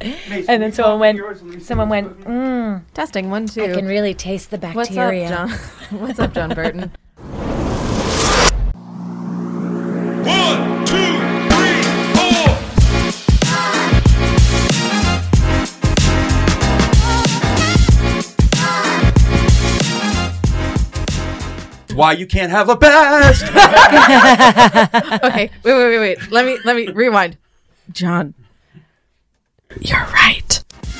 And then someone went, Testing 1, 2. I can really taste the bacteria. What's up, John? What's up, John Burton? 1, 2, 3, 4. Why you can't have a best? Okay, wait. Let me rewind. John, you're right.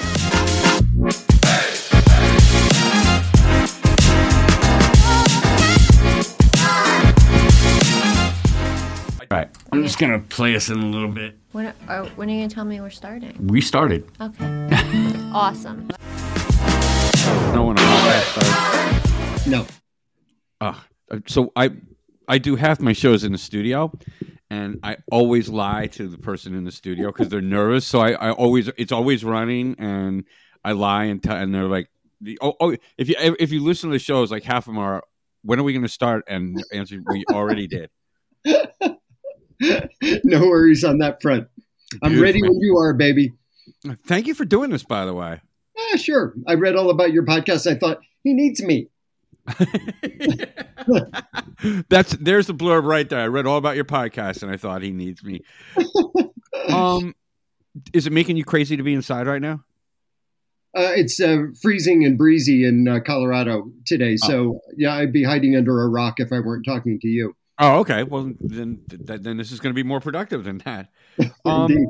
All right, I'm just gonna play us in a little bit. When are you going to tell me we're starting? We started. Okay. Awesome. No one started. No. So I do half my shows in the studio, and I always lie to the person in the studio because they're nervous. So it's always running, and I lie and they're like, if you listen to the shows, like half of them are, when are we going to start? And the answer, we already did. No worries on that front. I'm ready when you are, baby. Thank you for doing this, by the way. Sure. I read all about your podcast. I thought, he needs me. There's the blurb right there. I read all about your podcast and I thought he needs me. Is it making you crazy to be inside right now? It's freezing and breezy in Colorado today. So yeah, I'd be hiding under a rock if I weren't talking to you. Oh, okay. Well, then this is going to be more productive than that. Indeed.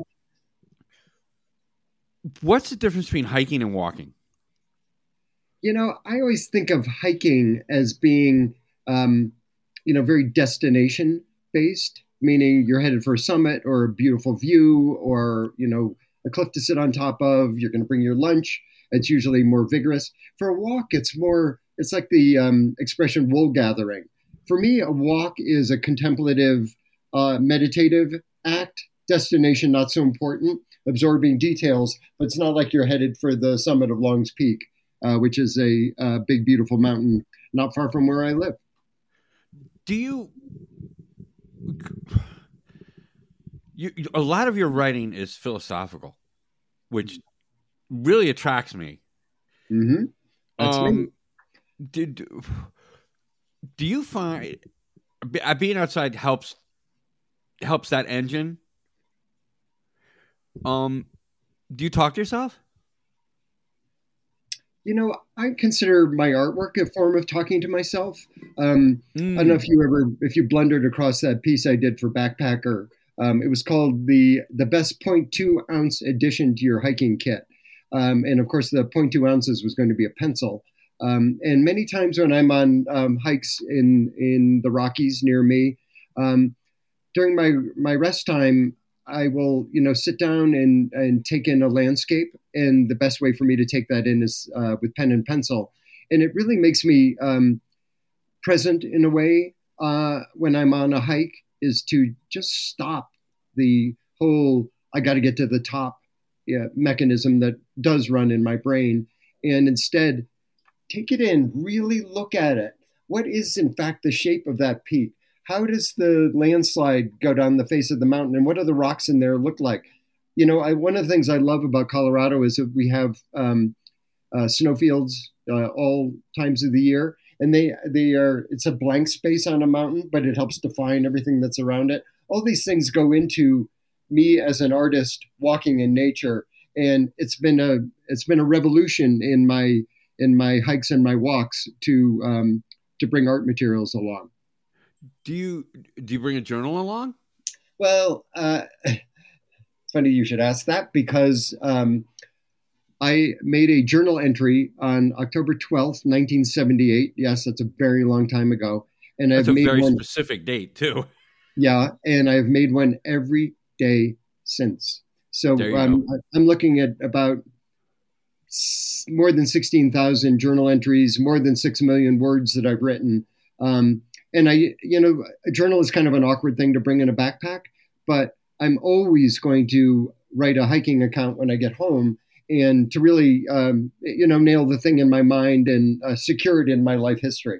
What's the difference between hiking and walking? I always think of hiking as being, very destination based, meaning you're headed for a summit or a beautiful view or, a cliff to sit on top of. You're going to bring your lunch. It's usually more vigorous. For a walk, it's like the expression wool gathering. For me, a walk is a contemplative, meditative act. Destination, not so important. Absorbing details, but it's not like you're headed for the summit of Long's Peak, which is a big, beautiful mountain not far from where I live. A lot of your writing is philosophical, which really attracts me. Mm-hmm. That's me. Do you find being outside helps that engine? Do you talk to yourself? I consider my artwork a form of talking to myself. I don't know if you blundered across that piece I did for Backpacker. It was called the best 0.2 ounce addition to your hiking kit. And of course the 0.2 ounces was going to be a pencil. And many times when I'm on hikes in the Rockies near me, during my rest time, I will, sit down and take in a landscape. And the best way for me to take that in is with pen and pencil. And it really makes me present in a way when I'm on a hike, is to just stop the whole, I got to get to the top mechanism that does run in my brain. And instead, take it in, really look at it. What is, in fact, the shape of that peak? How does the landslide go down the face of the mountain? And what do the rocks in there look like? One of the things I love about Colorado is that we have snowfields all times of the year. And it's a blank space on a mountain, but it helps define everything that's around it. All these things go into me as an artist walking in nature. And it's been a revolution in my hikes and my walks to bring art materials along. Do you bring a journal along? Well, it's funny you should ask that because I made a journal entry on October 12th, 1978. Yes, that's a very long time ago. And that's I've a made very one, specific date too. Yeah, and I've made one every day since. So I'm looking at about more than 16,000 journal entries, more than 6 million words that I've written. And a journal is kind of an awkward thing to bring in a backpack, but I'm always going to write a hiking account when I get home and to really, nail the thing in my mind and secure it in my life history.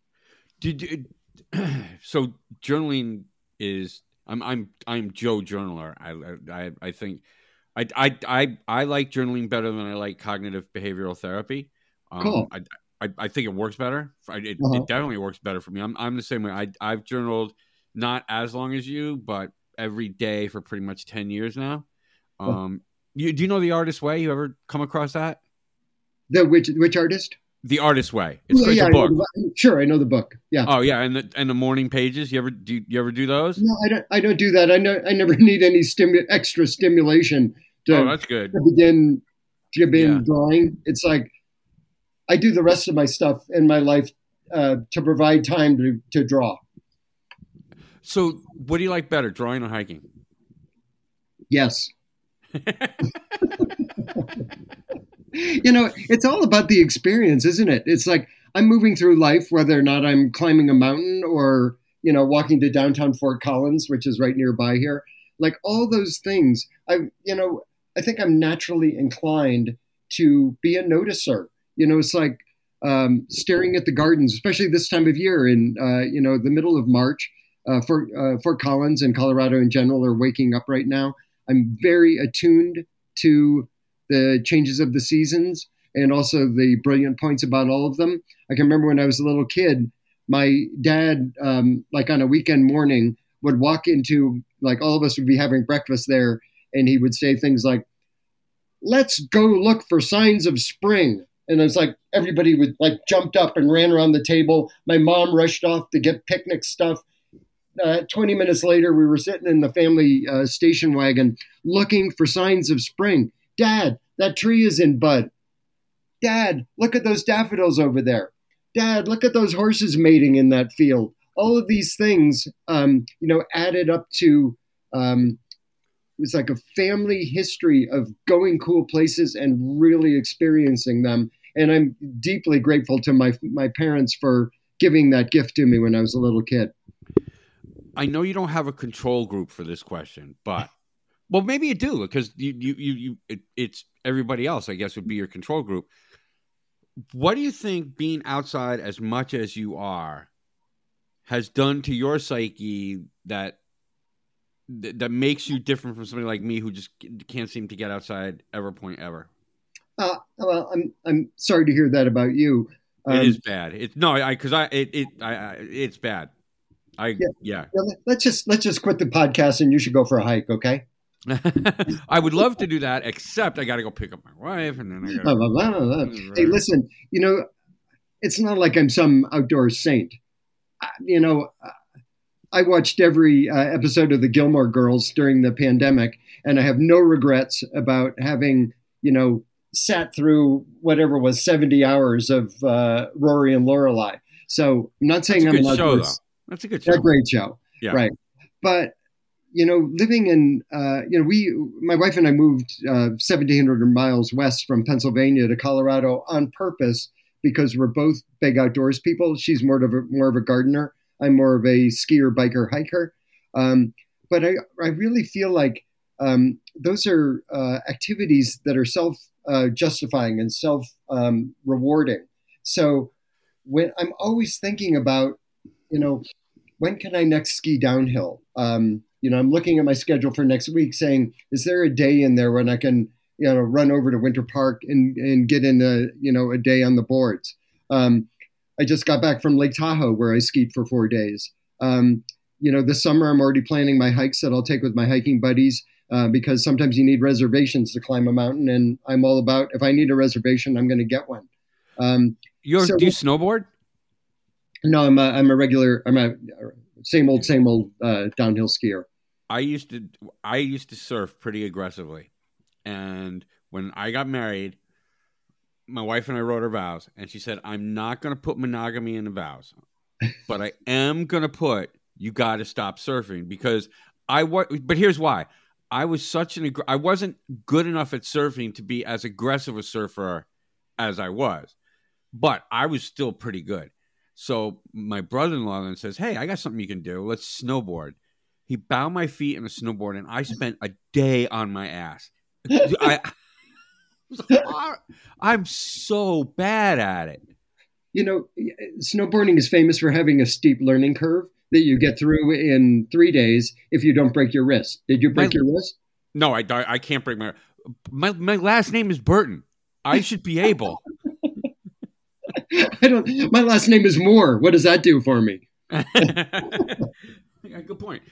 So journaling is, I'm Joe Journaler. I think I like journaling better than I like cognitive behavioral therapy. Cool. I think it works better. It definitely works better for me. I'm the same way. I've journaled not as long as you, but every day for pretty much 10 years now. Do you know The Artist Way? You ever come across that? Which artist? The Artist Way. It's a book. Sure, I know the book. Yeah. Oh yeah, and the morning pages. You ever do those? No, I don't do that. I never need any extra stimulation that's good. to begin drawing. It's like I do the rest of my stuff in my life to provide time to draw. So, what do you like better, drawing or hiking? Yes. It's all about the experience, isn't it? It's like I'm moving through life, whether or not I'm climbing a mountain or, walking to downtown Fort Collins, which is right nearby here. Like all those things, I think I'm naturally inclined to be a noticer. It's like staring at the gardens, especially this time of year in, the middle of March. Fort Collins and Colorado in general are waking up right now. I'm very attuned to the changes of the seasons and also the brilliant points about all of them. I can remember when I was a little kid, my dad, like on a weekend morning, would walk into, like all of us would be having breakfast there, and he would say things like, "Let's go look for signs of spring." And it was like everybody would like jumped up and ran around the table. My mom rushed off to get picnic stuff. 20 minutes later, we were sitting in the family station wagon looking for signs of spring. "Dad, that tree is in bud. Dad, look at those daffodils over there. Dad, look at those horses mating in that field." All of these things, added up to, it was like a family history of going cool places and really experiencing them. And I'm deeply grateful to my parents for giving that gift to me when I was a little kid. I know you don't have a control group for this question, but well, maybe you do because it's everybody else, I guess, would be your control group. What do you think being outside as much as you are has done to your psyche that makes you different from somebody like me who just can't seem to get outside ever? Well, I'm sorry to hear that about you. It is bad. It's bad. Yeah. Let's just quit the podcast and you should go for a hike, okay? I would love to do that, except I got to go pick up my wife, and then I got. Hey, listen. It's not like I'm some outdoor saint. I watched every episode of the Gilmore Girls during the pandemic, and I have no regrets about having, sat through whatever was 70 hours of Rory and Lorelai. So I'm not saying I'm an outdoor. Show, though. That's a good show. That's a great show. Yeah. Right. But living in, my wife and I moved 1,700 miles west from Pennsylvania to Colorado on purpose because we're both big outdoors people. She's more of a gardener. I'm more of a skier, biker, hiker. But I really feel like those are activities that are self-justifying and self-rewarding. So when I'm always thinking about, when can I next ski downhill? I'm looking at my schedule for next week saying, is there a day in there when I can, run over to Winter Park and get in a day on the boards? I just got back from Lake Tahoe where I skied for 4 days. This summer I'm already planning my hikes that I'll take with my hiking buddies because sometimes you need reservations to climb a mountain. And I'm all about, if I need a reservation, I'm going to get one. Do you snowboard? No, I'm a same old downhill skier. I used to surf pretty aggressively, and when I got married, my wife and I wrote our vows, and she said, "I'm not going to put monogamy in the vows, but I am going to put you got to stop surfing because But here's why: I was I wasn't good enough at surfing to be as aggressive a surfer as I was, but I was still pretty good." So my brother-in-law then says, "Hey, I got something you can do. Let's snowboard." He bound my feet in a snowboard, and I spent a day on my ass. I'm so bad at it. Snowboarding is famous for having a steep learning curve that you get through in 3 days if you don't break your wrist. Did you break your wrist? No, I can't break my last name is Burton. I should be able. My last name is Moore. What does that do for me? Yeah, good point.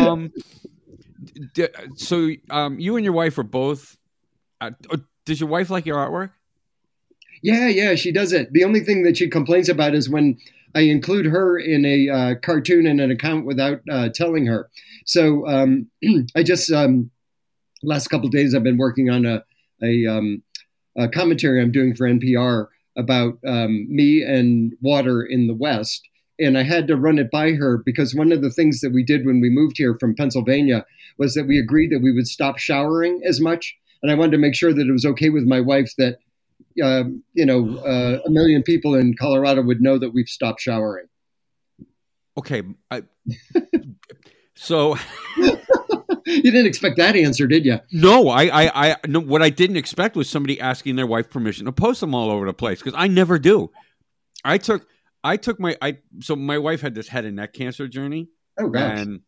So you and your wife are both. Does your wife like your artwork? Yeah, she does it. The only thing that she complains about is when I include her in a cartoon in an account without telling her. So I just last couple of days I've been working on a commentary I'm doing for NPR about me and water in the West. And I had to run it by her because one of the things that we did when we moved here from Pennsylvania was that we agreed that we would stop showering as much. And I wanted to make sure that it was okay with my wife that, a million people in Colorado would know that we've stopped showering. Okay. So you didn't expect that answer, did you? No, I no, what I didn't expect was somebody asking their wife permission to post them all over the place because I never do. So my wife had this head and neck cancer journey. Oh gosh. And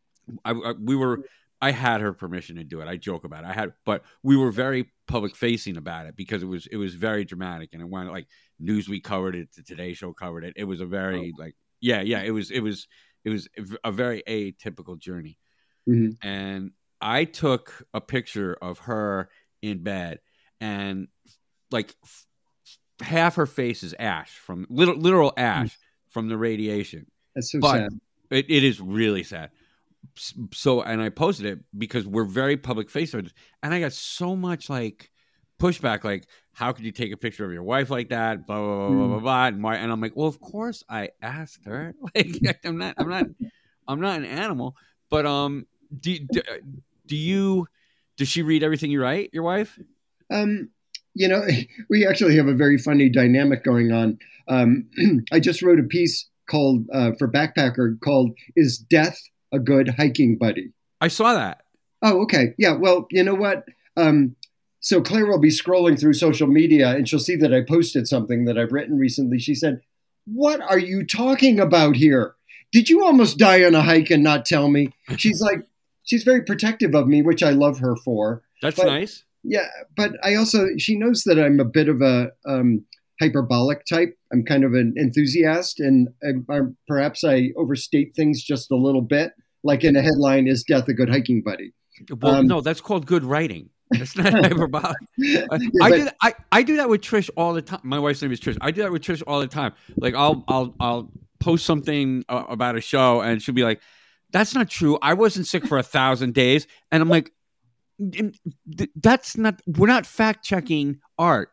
I had her permission to do it. I joke about it. But we were very public facing about it because it was very dramatic and it went like Newsweek covered it, the Today Show covered it. It was a very it was a very atypical journey. Mm-hmm. And I took a picture of her in bed and like half her face is ash from literal ash from the radiation. That's so sad. It is really sad. So, and I posted it because we're very public facing, and I got so much like pushback, like how could you take a picture of your wife like that? Blah blah blah blah blah. And I'm like, well, of course I asked her. Like, I'm not an animal. But does she read everything you write? Your wife? We actually have a very funny dynamic going on. I just wrote a piece called for Backpacker called "Is Death a Good Hiking Buddy?" I saw that. Oh, okay. Yeah. Well, you know what? So Claire will be scrolling through social media and she'll see that I posted something that I've written recently. She said, "What are you talking about here? Did you almost die on a hike and not tell me?" She's very protective of me, which I love her for. That's nice. Yeah. But she knows that I'm a bit of a hyperbolic type. I'm kind of an enthusiast and perhaps I overstate things just a little bit. Like in a headline, "Is death a good hiking buddy?" Well, no, that's called good writing. That's not hyperbolic. I do that with Trish all the time. My wife's name is Trish. I do that with Trish all the time. Like I'll post something about a show, and she'll be like, "That's not true. I wasn't sick for 1,000 days." And I'm like, "That's not. We're not fact checking art.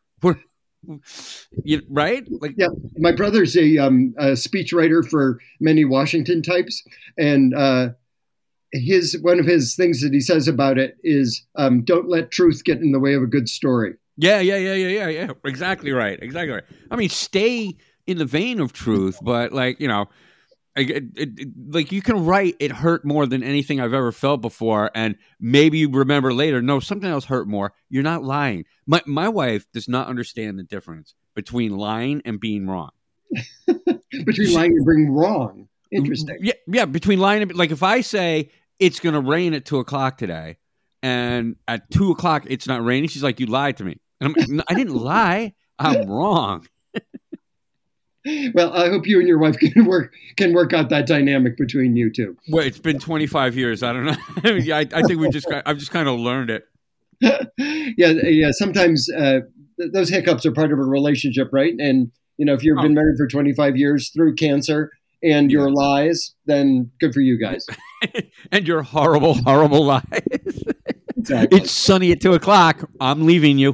Right? Like, yeah, my brother's a speech writer for many Washington types, and one of his things that he says about it is don't let truth get in the way of a good story. Yeah. Exactly right. I mean, stay in the vein of truth, but like, like you can write "it hurt more than anything I've ever felt before," and maybe you remember later, no, something else hurt more. You're not lying. My wife does not understand the difference between lying and being wrong. Between lying and being wrong. Interesting. Yeah. Between lying and, like, if I say it's going to rain at 2:00 today, and at 2:00 it's not raining, she's like, "You lied to me," and I'm like, "I didn't lie. I'm wrong." Well, I hope you and your wife can work out that dynamic between you two. Well, it's been 25 years. I don't know. I think I've just kind of learned it. Yeah. Sometimes those hiccups are part of a relationship, right? And if you've been married for 25 years through cancer and your lies, then good for you guys. And your horrible, horrible lies. Exactly. It's sunny at 2:00. I'm leaving you.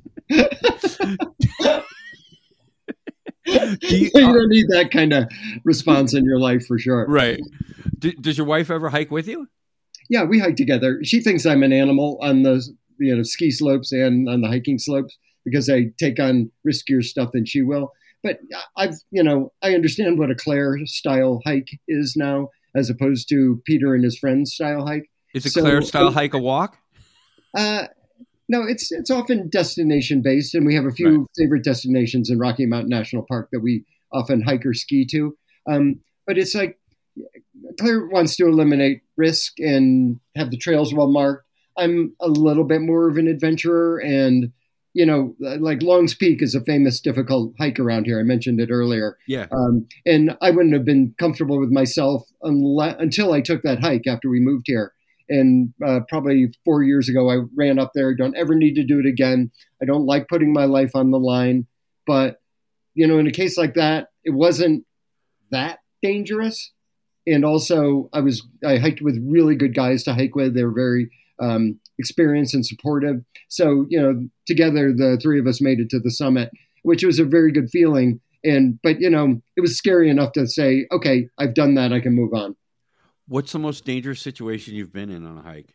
You don't need that kind of response in your life for sure. Right. Does your wife ever hike with you? Yeah, we hike together. She thinks I'm an animal on the ski slopes and on the hiking slopes because I take on riskier stuff than she will. But I understand what a Claire style hike is now as opposed to Peter and his friends style hike. Is a Claire style hike a walk? No, it's often destination based, and we have a few favorite destinations in Rocky Mountain National Park that we often hike or ski to. But it's like Claire wants to eliminate risk and have the trails well marked. I'm a little bit more of an adventurer, and like Long's Peak is a famous difficult hike around here. I mentioned it earlier. Yeah. And I wouldn't have been comfortable with myself until I took that hike after we moved here. And probably 4 years ago, I ran up there. Don't ever need to do it again. I don't like putting my life on the line. But, in a case like that, it wasn't that dangerous. And also, I hiked with really good guys to hike with. They were very experienced and supportive. So, together, the three of us made it to the summit, which was a very good feeling. But it was scary enough to say, okay, I've done that. I can move on. What's the most dangerous situation you've been in on a hike?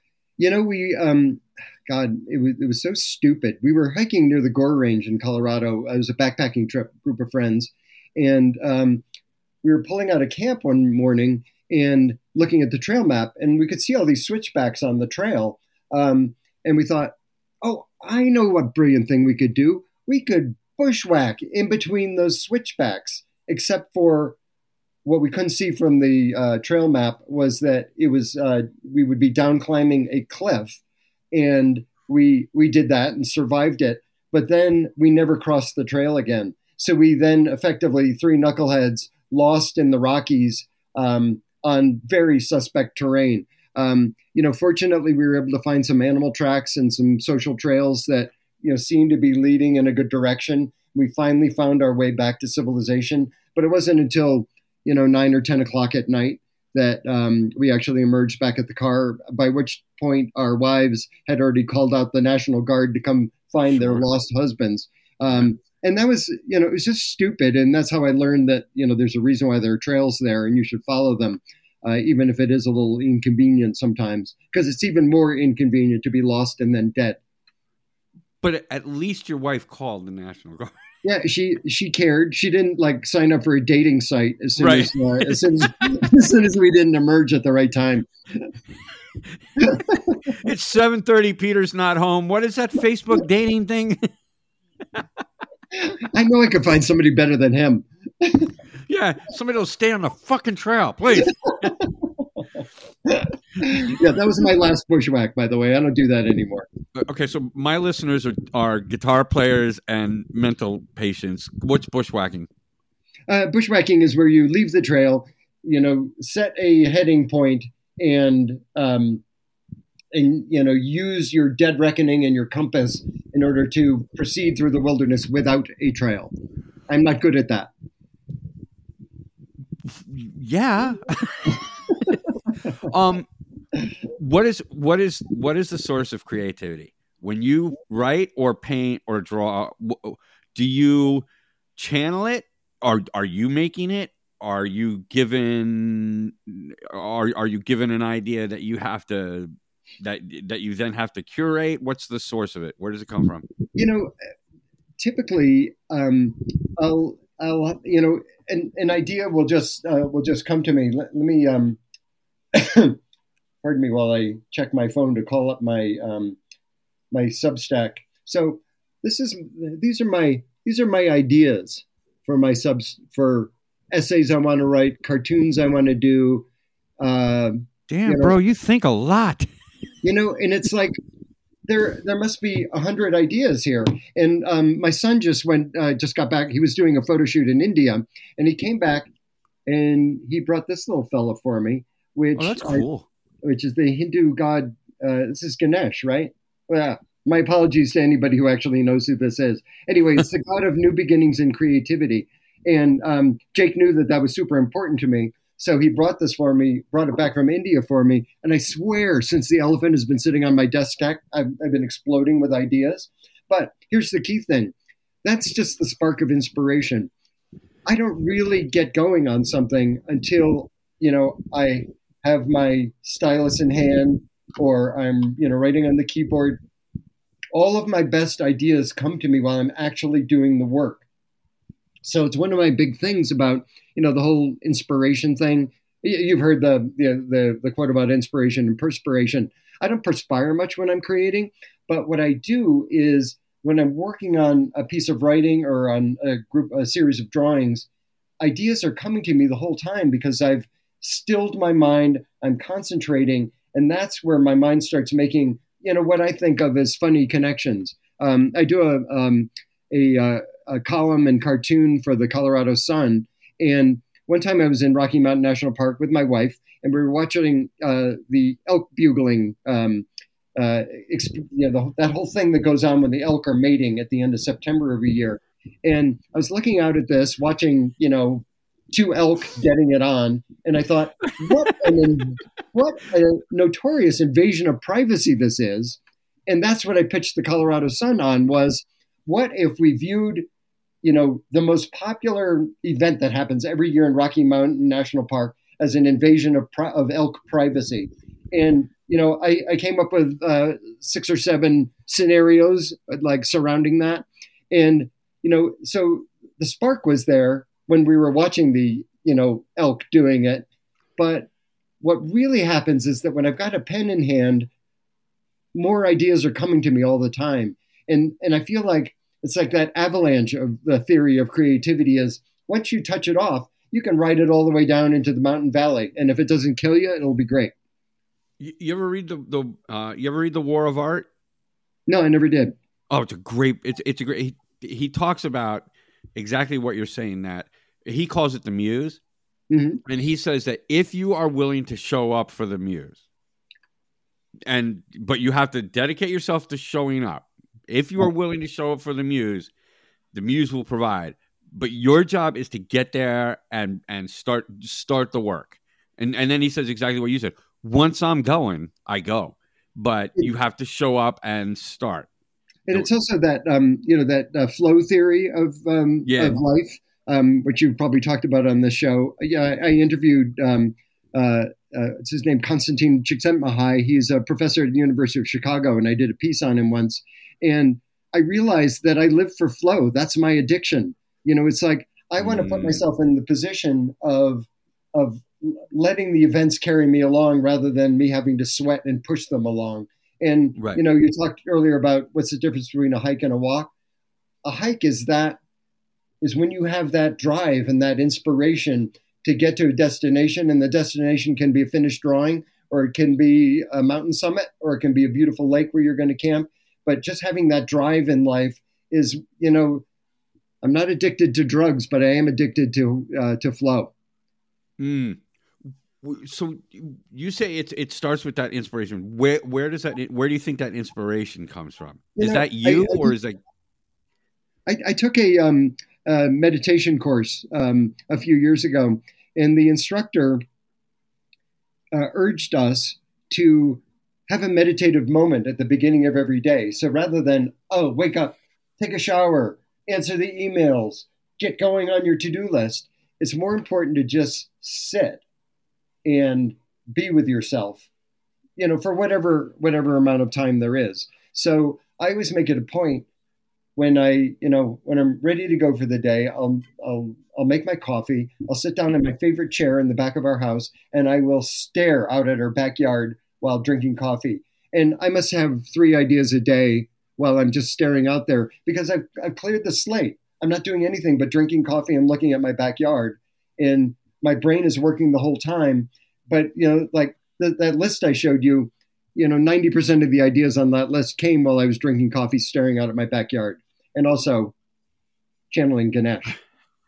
It was so stupid. We were hiking near the Gore Range in Colorado. It was a backpacking trip, group of friends. And we were pulling out of camp one morning and looking at the trail map, and we could see all these switchbacks on the trail. And we thought, oh, I know what brilliant thing we could do. We could bushwhack in between those switchbacks, except for what we couldn't see from the trail map was that it was we would be down climbing a cliff, and we did that and survived it. But then we never crossed the trail again. So we then effectively, three knuckleheads, lost in the Rockies on very suspect terrain. Fortunately, we were able to find some animal tracks and some social trails that seemed to be leading in a good direction. We finally found our way back to civilization, but it wasn't until 9 or 10 o'clock at night that we actually emerged back at the car, by which point our wives had already called out the National Guard to come find their lost husbands. And that was, it was just stupid. And that's how I learned that, there's a reason why there are trails there and you should follow them, even if it is a little inconvenient sometimes, because it's even more inconvenient to be lost and then dead. But at least your wife called the National Guard. Yeah, she cared. She didn't sign up for a dating site as soon as we didn't emerge at the right time. It's 7:30. Peter's not home. What is that Facebook dating thing? I know I could find somebody better than him. Yeah, somebody will stay on the fucking trail, please. Yeah, that was my last bushwhack, by the way. I don't do that anymore. Okay, so my listeners are guitar players and mental patients. What's bushwhacking? Bushwhacking is where you leave the trail, set a heading point and use your dead reckoning and your compass in order to proceed through the wilderness without a trail. I'm not good at that. Yeah. What is the source of creativity when you write or paint or draw? Do you channel it? Are you making it? Are you given an idea that you have to that you then have to curate? What's the source of it? Where does it come from? Typically, I'll an idea will just come to me. Let me pardon me while I check my phone to call up my my Substack. So these are my ideas for my for essays I want to write, cartoons I want to do. Damn, bro, you think a lot. And it's like there must be 100 ideas here. And my son just got back. He was doing a photo shoot in India, and he came back and he brought this little fella for me, which that's cool. Which is the Hindu god. This is Ganesh, right? Well, my apologies to anybody who actually knows who this is. Anyway, it's the god of new beginnings and creativity. And Jake knew that was super important to me. So he brought it back from India for me. And I swear, since the elephant has been sitting on my desk, I've been exploding with ideas. But here's the key thing. That's just the spark of inspiration. I don't really get going on something until, I have my stylus in hand or I'm, writing on the keyboard. All of my best ideas come to me while I'm actually doing the work. So it's one of my big things about, the whole inspiration thing. You've heard the quote about inspiration and perspiration. I don't perspire much when I'm creating, but what I do is when I'm working on a piece of writing or on a series of drawings, ideas are coming to me the whole time because I've stilled my mind, I'm concentrating, And that's where my mind starts making, what I think of as funny connections. I do a column and cartoon for the Colorado Sun. And one time I was in Rocky Mountain National Park with my wife, and we were watching the elk bugling, that whole thing that goes on when the elk are mating at the end of September every year. And I was looking out at this, watching, two elk getting it on. And I thought, what a notorious invasion of privacy this is. And that's what I pitched the Colorado Sun on was, what if we viewed, the most popular event that happens every year in Rocky Mountain National Park as an invasion of elk privacy? And, I came up with 6 or 7 scenarios like surrounding that. And, so the spark was there when we were watching the, elk doing it. But what really happens is that when I've got a pen in hand, more ideas are coming to me all the time. And I feel like it's like that avalanche of the theory of creativity is once you touch it off, you can ride it all the way down into the mountain valley. And if it doesn't kill you, it'll be great. You ever read the War of Art? No, I never did. Oh, it's a great, he talks about exactly what you're saying, that he calls it the muse. Mm-hmm. And he says that if you are willing to show up for the muse, but you have to dedicate yourself to showing up. If you are willing to show up for the muse will provide. But your job is to get there and start the work. And then he says exactly what you said. Once I'm going, I go. But you have to show up and start. And it's also that that flow theory of life, which you've probably talked about on this show. Yeah, I interviewed it's his name, Konstantin Csikszentmihalyi. He's a professor at the University of Chicago, and I did a piece on him once. And I realized that I live for flow. That's my addiction. It's like I want to put myself in the position of letting the events carry me along rather than me having to sweat and push them along. And, right. You talked earlier about what's the difference between a hike and a walk. A hike is when you have that drive and that inspiration to get to a destination, and the destination can be a finished drawing, or it can be a mountain summit, or it can be a beautiful lake where you're going to camp. But just having that drive in life is, I'm not addicted to drugs, but I am addicted to flow. So you say it starts with that inspiration. Where do you think that inspiration comes from? Is that you, or is that? I took a meditation course a few years ago, and the instructor urged us to have a meditative moment at the beginning of every day. So rather than, wake up, take a shower, answer the emails, get going on your to-do list, it's more important to just sit and be with yourself, for whatever amount of time there is. So I always make it a point when when I'm ready to go for the day, I'll make my coffee. I'll sit down in my favorite chair in the back of our house, and I will stare out at our backyard while drinking coffee. And I must have 3 ideas a day while I'm just staring out there, because I've cleared the slate. I'm not doing anything but drinking coffee and looking at my backyard, and my brain is working the whole time. But, like that list I showed you, 90% of the ideas on that list came while I was drinking coffee, staring out at my backyard, and also channeling Ganesh.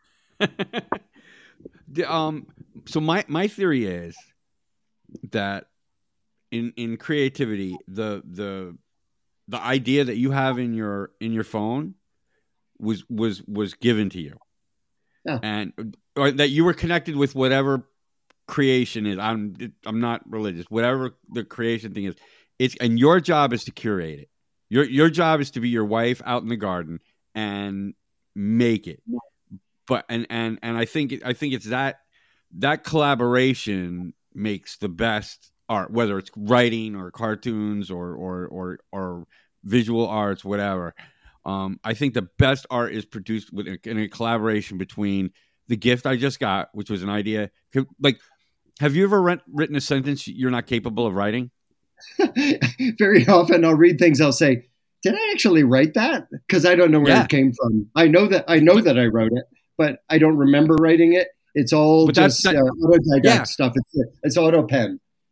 So my theory is that in creativity, the idea that you have in your phone was given to you, and or that you were connected with whatever creation is. I'm not religious. Whatever the creation thing is, and your job is to curate it. Your job is to be your wife out in the garden and make it. But and I think it's that collaboration makes the best art, whether it's writing or cartoons or visual arts, whatever. I think the best art is produced in a collaboration between the gift I just got, which was an idea. Like, have you ever written a sentence you're not capable of writing? Very often I'll read things, I'll say, did I actually write that? Because I don't know where it came from. I know that I wrote it, but I don't remember writing it. It's all autodidact stuff. It's auto pen.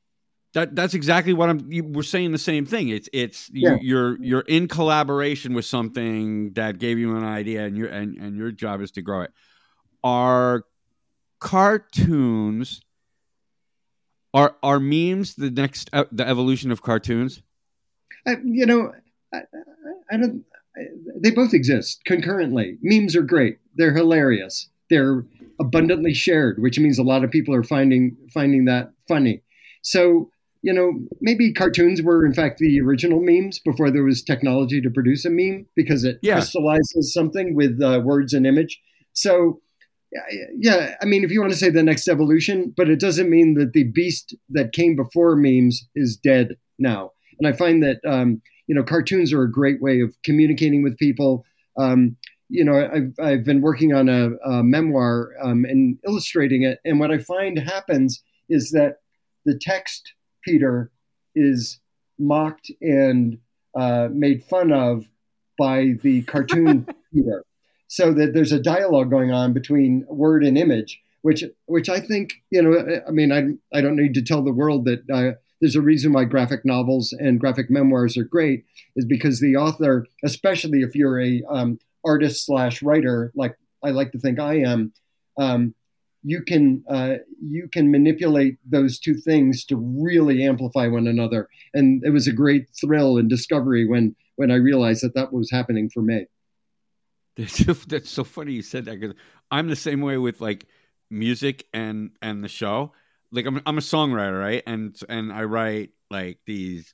That's exactly what we're saying the same thing. It's you're in collaboration with something that gave you an idea, and your job is to grow it. Are cartoons are memes the next the evolution of cartoons? I don't. They both exist concurrently. Memes are great. They're hilarious. They're abundantly shared, which means a lot of people are finding that funny. So, maybe cartoons were in fact the original memes before there was technology to produce a meme, because it crystallizes something with words and image. So, yeah, I mean, if you want to say the next evolution, but it doesn't mean that the beast that came before memes is dead now. And I find that, cartoons are a great way of communicating with people. I've been working on a memoir and illustrating it. And what I find happens is that the text, Peter, is mocked and made fun of by the cartoon Peter. So that there's a dialogue going on between word and image, which I think, I don't need to tell the world that there's a reason why graphic novels and graphic memoirs are great, is because the author, especially if you're a artist/writer, like I like to think I am, you can manipulate those two things to really amplify one another. And it was a great thrill and discovery when I realized that was happening for me. That's so funny you said that, because I'm the same way with like music and the show. Like I'm a songwriter, right? And I write like these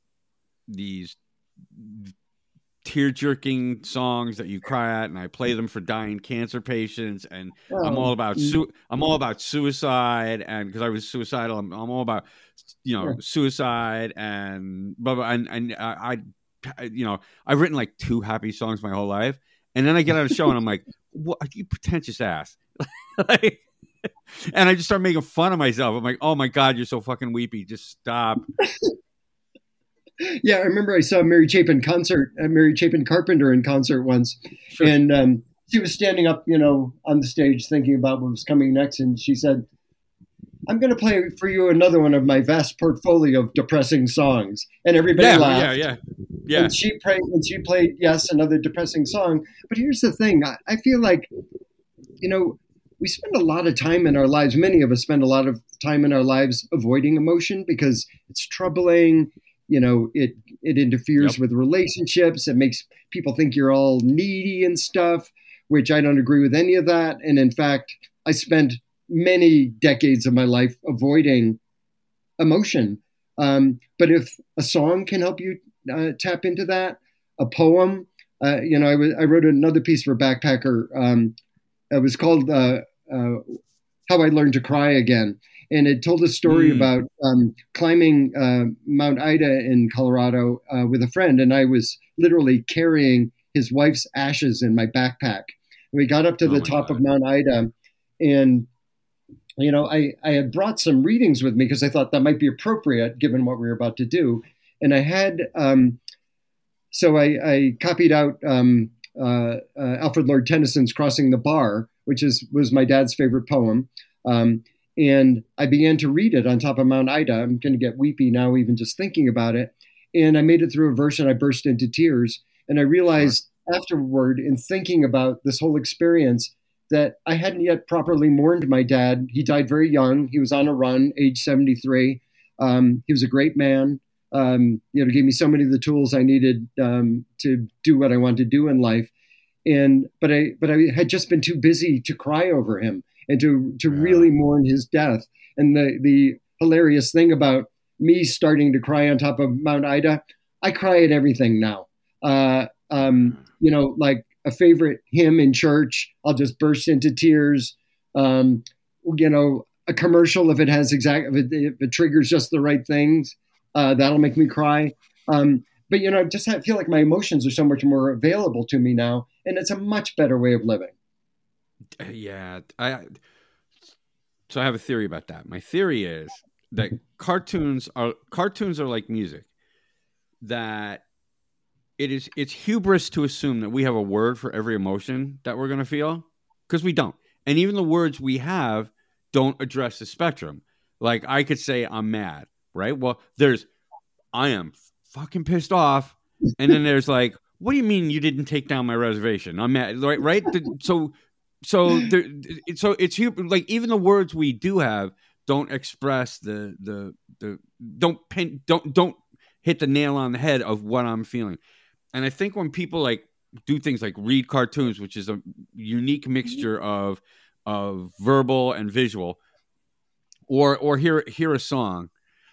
tear-jerking songs that you cry at, and I play them for dying cancer patients. And I'm all about suicide, and because I was suicidal, I'm all about suicide and blah blah. And I've written like 2 happy songs my whole life, and then I get on a show and I'm like, what, you pretentious ass. And I just start making fun of myself. I'm like, oh my God, you're so fucking weepy. Just stop. Yeah, I remember I saw Mary Chapin Carpenter in concert once. Sure. And she was standing up, on the stage thinking about what was coming next. And she said, I'm going to play for you another one of my vast portfolio of depressing songs. And everybody laughed. Yeah. And she played, yes, another depressing song. But here's the thing. I feel like, we spend a lot of time in our lives. Many of us spend a lot of time in our lives avoiding emotion because it's troubling. It interferes with relationships. It makes people think you're all needy and stuff, which I don't agree with any of that. And in fact, I spent many decades of my life avoiding emotion. But if a song can help you tap into that, a poem, I wrote another piece for Backpacker. It was called How I Learned to Cry Again. And it told a story about climbing Mount Ida in Colorado with a friend. And I was literally carrying his wife's ashes in my backpack. And we got up to the top of Mount Ida. And, I had brought some readings with me because I thought that might be appropriate given what we were about to do. And I had, so I copied out Alfred Lord Tennyson's Crossing the Bar, which was my dad's favorite poem. And I began to read it on top of Mount Ida. I'm going to get weepy now, even just thinking about it. And I made it through a verse and I burst into tears. And I realized afterward, in thinking about this whole experience, that I hadn't yet properly mourned my dad. He died very young. He was on a run, age 73. He was a great man. Gave me so many of the tools I needed to do what I wanted to do in life. But I had just been too busy to cry over him and to really mourn his death. And the hilarious thing about me starting to cry on top of Mount Ida, I cry at everything now. Like a favorite hymn in church, I'll just burst into tears. A commercial, if it triggers just the right things, that'll make me cry. But I just feel like my emotions are so much more available to me now, and it's a much better way of living. Yeah, so I have a theory about that. My theory is that cartoons are like music. That it's hubris to assume that we have a word for every emotion that we're going to feel, because we don't. And even the words we have don't address the spectrum. Like I could say I'm mad, right? Well, there's I am fucking pissed off, and then there's like, what do you mean you didn't take down my reservation? I'm mad, right? So it's like even the words we do have don't express the don't hit the nail on the head of what I'm feeling. And I think when people like do things like read cartoons, which is a unique mixture of verbal and visual, or hear a song,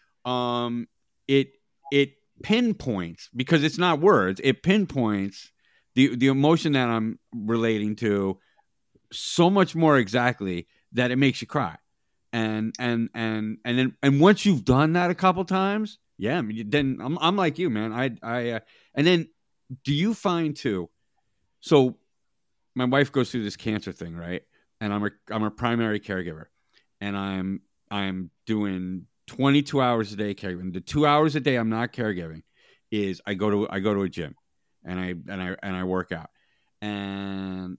it pinpoints, because it's not words, it pinpoints the emotion that I'm relating to so much more exactly that it makes you cry. And then once you've done that a couple times, yeah, I mean, then I'm like you, man. And then do you find too? So my wife goes through this cancer thing, right? And I'm a primary caregiver, and I'm doing 22 hours a day caregiving. The 2 hours a day I'm not caregiving is I go to a gym, and I work out, and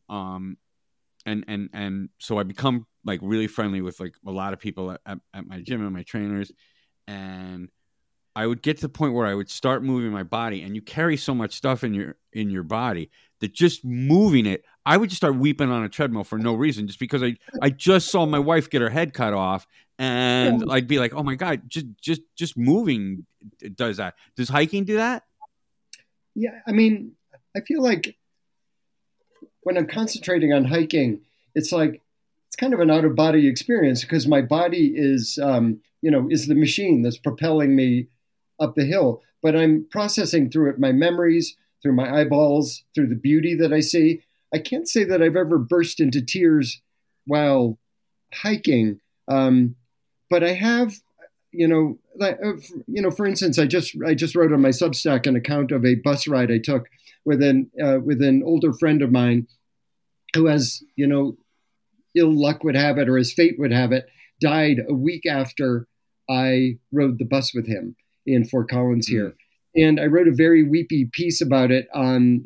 so I become like really friendly with like a lot of people at my gym and my trainers, and I would get to the point where I would start moving my body, and you carry so much stuff in your body that just moving it, I would just start weeping on a treadmill for no reason, just because I just saw my wife get her head cut off, and I'd be like, oh my God, just moving does that. Does hiking do that? Yeah, I mean, I feel like when I'm concentrating on hiking, it's kind of an out of body experience, because my body is the machine that's propelling me up the hill, but I'm processing through it my memories, through my eyeballs, through the beauty that I see. I can't say that I've ever burst into tears while hiking, but I have, for instance, I just wrote on my Substack an account of a bus ride I took with an older friend of mine who has, ill luck would have it, or as fate would have it, died a week after I rode the bus with him in Fort Collins here. And I wrote a very weepy piece about it on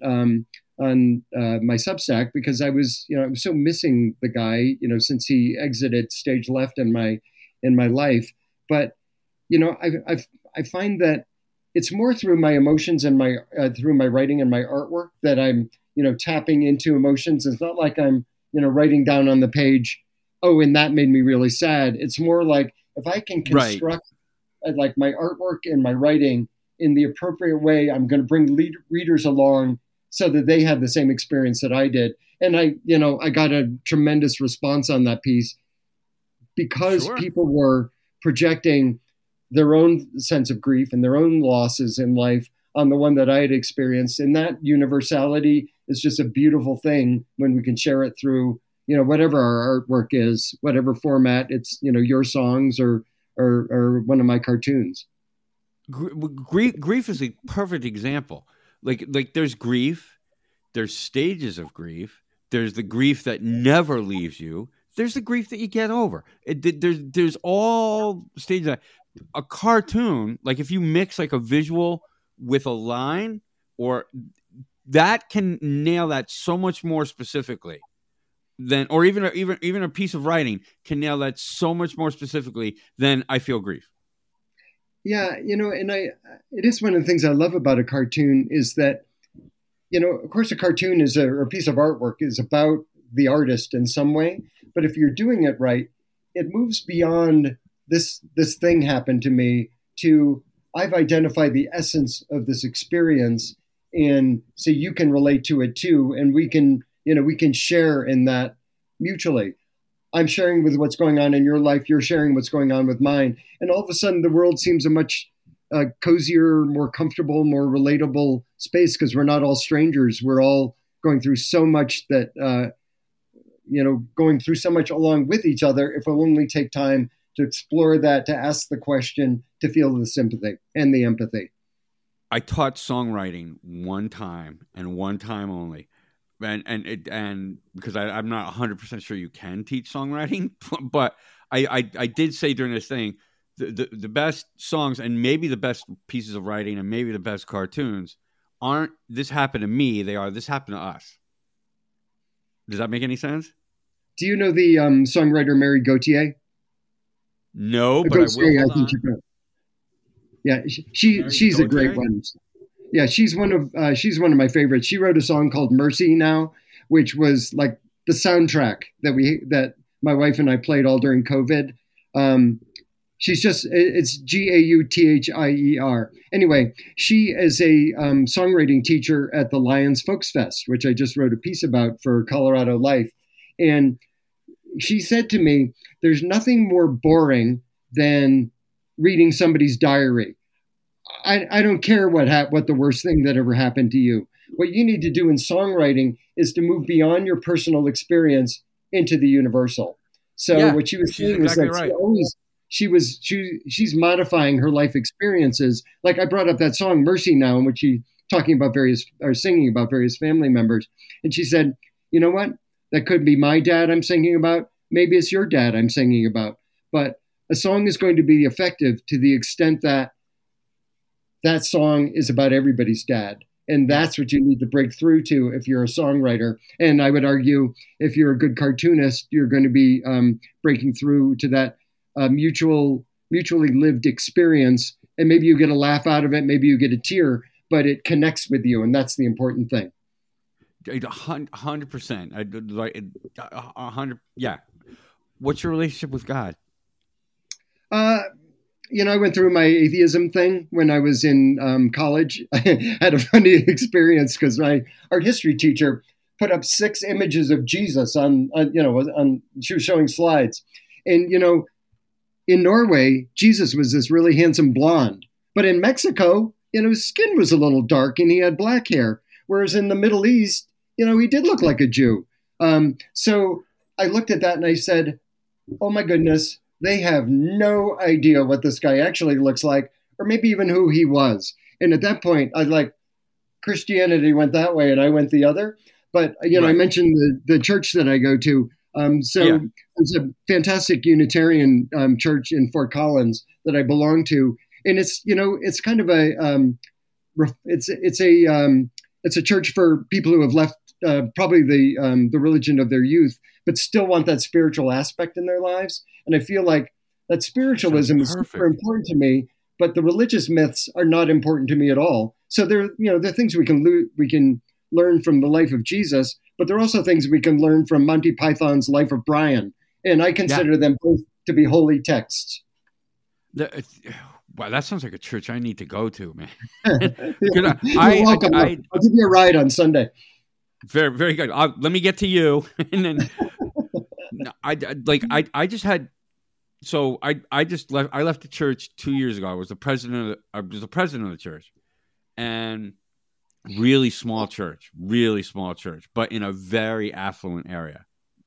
my Substack, because I was so missing the guy, since he exited stage left in my life. But, I find that it's more through my emotions and through my writing and my artwork that I'm, tapping into emotions. It's not like I'm, writing down on the page, oh, and that made me really sad. It's more like if I can construct like my artwork and my writing in the appropriate way, I'm going to bring readers along so that they have the same experience that I did. And I got a tremendous response on that piece, because people were projecting their own sense of grief and their own losses in life on the one that I had experienced. And that universality is just a beautiful thing when we can share it through, whatever our artwork is, whatever format it's, your songs or one of my cartoons. Grief is a perfect example. Like there's grief, there's stages of grief. There's the grief that never leaves you. There's the grief that you get over. There's all stages. A cartoon, like if you mix like a visual with a line, or that can nail that so much more specifically than, or even a piece of writing can nail that so much more specifically than I feel grief. Yeah, and it is one of the things I love about a cartoon is that, of course, a cartoon is or a piece of artwork is about the artist in some way, but if you're doing it right, it moves beyond this thing happened to me to I've identified the essence of this experience, and so you can relate to it too, and we can share in that mutually. I'm sharing with what's going on in your life. You're sharing what's going on with mine. And all of a sudden, the world seems a much cozier, more comfortable, more relatable space, because we're not all strangers. We're all going through so much that, going through so much along with each other, if we'll only take time to explore that, to ask the question, to feel the sympathy and the empathy. I taught songwriting one time and one time only. And because I'm not 100% sure you can teach songwriting, but I did say during this thing, the best songs and maybe the best pieces of writing and maybe the best cartoons aren't this happened to me, they are this happened to us. Does that make any sense? Do you know the songwriter Mary Gauthier? No, but Gauthier, I will. Yeah, she's a great one. Yeah, she's one of my favorites. She wrote a song called "Mercy Now," which was like the soundtrack that my wife and I played all during COVID. It's Gauthier. Anyway, she is a songwriting teacher at the Lions Folks Fest, which I just wrote a piece about for Colorado Life. And she said to me, there's nothing more boring than reading somebody's diary. I don't care what the worst thing that ever happened to you. What you need to do in songwriting is to move beyond your personal experience into the universal. So what she was saying was that right. She's modifying her life experiences. Like I brought up that song "Mercy Now," in which she's singing about various family members, and she said, "You know what? That could be my dad I'm singing about. Maybe it's your dad I'm singing about. But a song is going to be effective to the extent that that song is about everybody's dad." And that's what you need to break through to if you're a songwriter. And I would argue if you're a good cartoonist, you're going to be breaking through to that mutually lived experience. And maybe you get a laugh out of it. Maybe you get a tear, but it connects with you. And that's the important thing. 100%. 100. Yeah. What's your relationship with God? I went through my atheism thing when I was in college. I had a funny experience because my art history teacher put up 6 images of Jesus on she was showing slides. And, in Norway, Jesus was this really handsome blonde. But in Mexico, his skin was a little dark and he had black hair. Whereas in the Middle East, he did look like a Jew. So I looked at that and I said, oh my goodness, they have no idea what this guy actually looks like, or maybe even who he was. And at that point, Christianity went that way and I went the other. But, right. I mentioned the church that I go to. There's a fantastic Unitarian church in Fort Collins that I belong to. And it's kind of it's a church for people who have left probably the religion of their youth, but still want that spiritual aspect in their lives. And I feel like that spiritualism is super important to me, but the religious myths are not important to me at all. So there are things we can learn from the life of Jesus, but there are also things we can learn from Monty Python's Life of Brian. And I consider them both to be holy texts. Wow, that sounds like a church I need to go to, man. You're welcome. I'll give you a ride on Sunday. Very, very good. Let me get to you, and then I just had. So I just left. I left the church 2 years ago. I was the president of the church, and really small church, but in a very affluent area,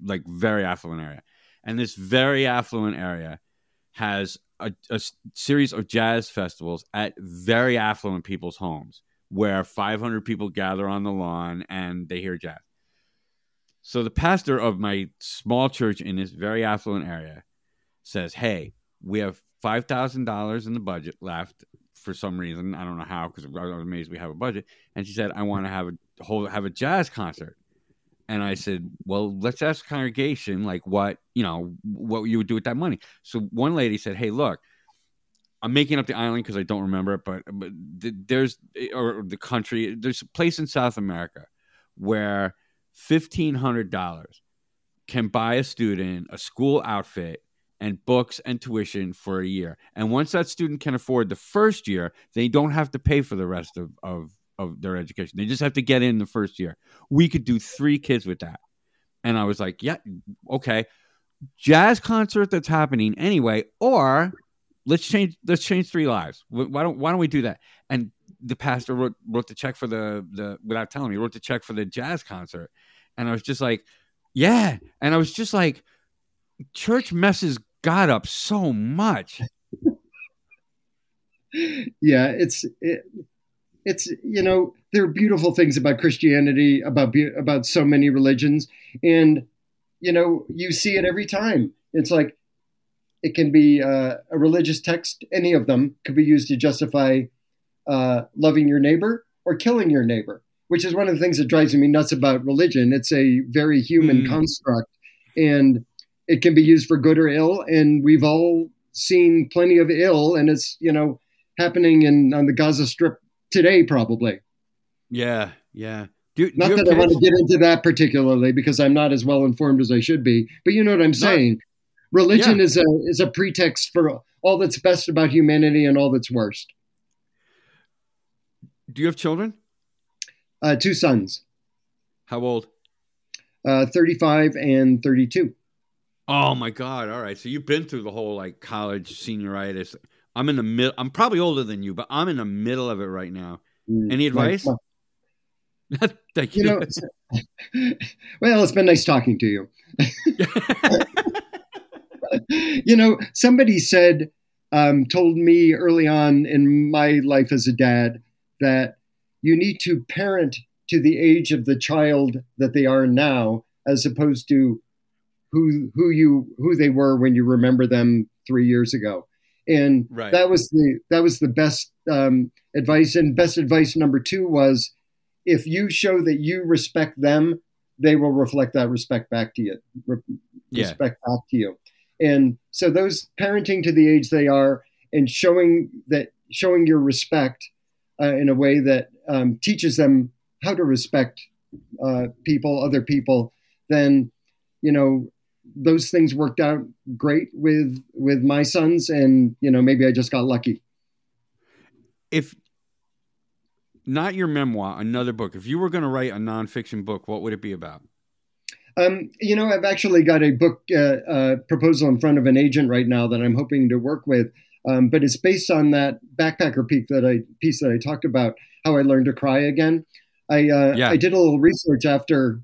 And this very affluent area has a series of jazz festivals at very affluent people's homes, where 500 people gather on the lawn and they hear jazz. So the pastor of my small church in this very affluent area says, hey, we have $5,000 in the budget left for some reason. I don't know how, because I was amazed we have a budget. And she said, I want to have a jazz concert. And I said, well, let's ask the congregation, like what you would do with that money. So one lady said, hey, look, I'm making up the island because I don't remember it, but there's a place in South America where $1,500 can buy a student a school outfit and books and tuition for a year. And once that student can afford the first year, they don't have to pay for the rest of their education. They just have to get in the first year. We could do 3 kids with that. And I was like, yeah, okay. Jazz concert that's happening anyway, or let's change 3 lives. Why don't we do that? And the pastor wrote the check for the without telling me, wrote the check for the jazz concert. And I was just like, yeah. And I was just like, church messes God up so much. Yeah, it's there are beautiful things about Christianity, about so many religions, and you see it every time. It's like it can be a religious text. Any of them could be used to justify loving your neighbor or killing your neighbor, which is one of the things that drives me nuts about religion. It's a very human construct, and it can be used for good or ill. And we've all seen plenty of ill, and it's happening on the Gaza Strip today, probably. Yeah. Not that I want to get into that particularly because I'm not as well informed as I should be, but you know what I'm saying. Religion is a pretext for all that's best about humanity and all that's worst. Do you have children? 2 sons. How old? 35 and 32. Oh my God! All right, so you've been through the whole like college senioritis. I'm in the middle. I'm probably older than you, but I'm in the middle of it right now. Any advice? Thank you. Well, it's been nice talking to you. You know, somebody said, told me early on in my life as a dad that you need to parent to the age of the child that they are now, as opposed to who they were when you remember them 3 years ago. And that was the best advice. And best advice number 2 was, if you show that you respect them, they will reflect that respect back to you. Respect back to you. And so those parenting to the age they are and showing your respect in a way that teaches them how to respect other people, then, you know, those things worked out great with my sons. And, you know, maybe I just got lucky. If not your memoir, another book, if you were going to write a nonfiction book, what would it be about? You know, I've actually got a book proposal in front of an agent right now that I'm hoping to work with. But it's based on that backpacker piece that I talked about, how I learned to cry again. I did a little research after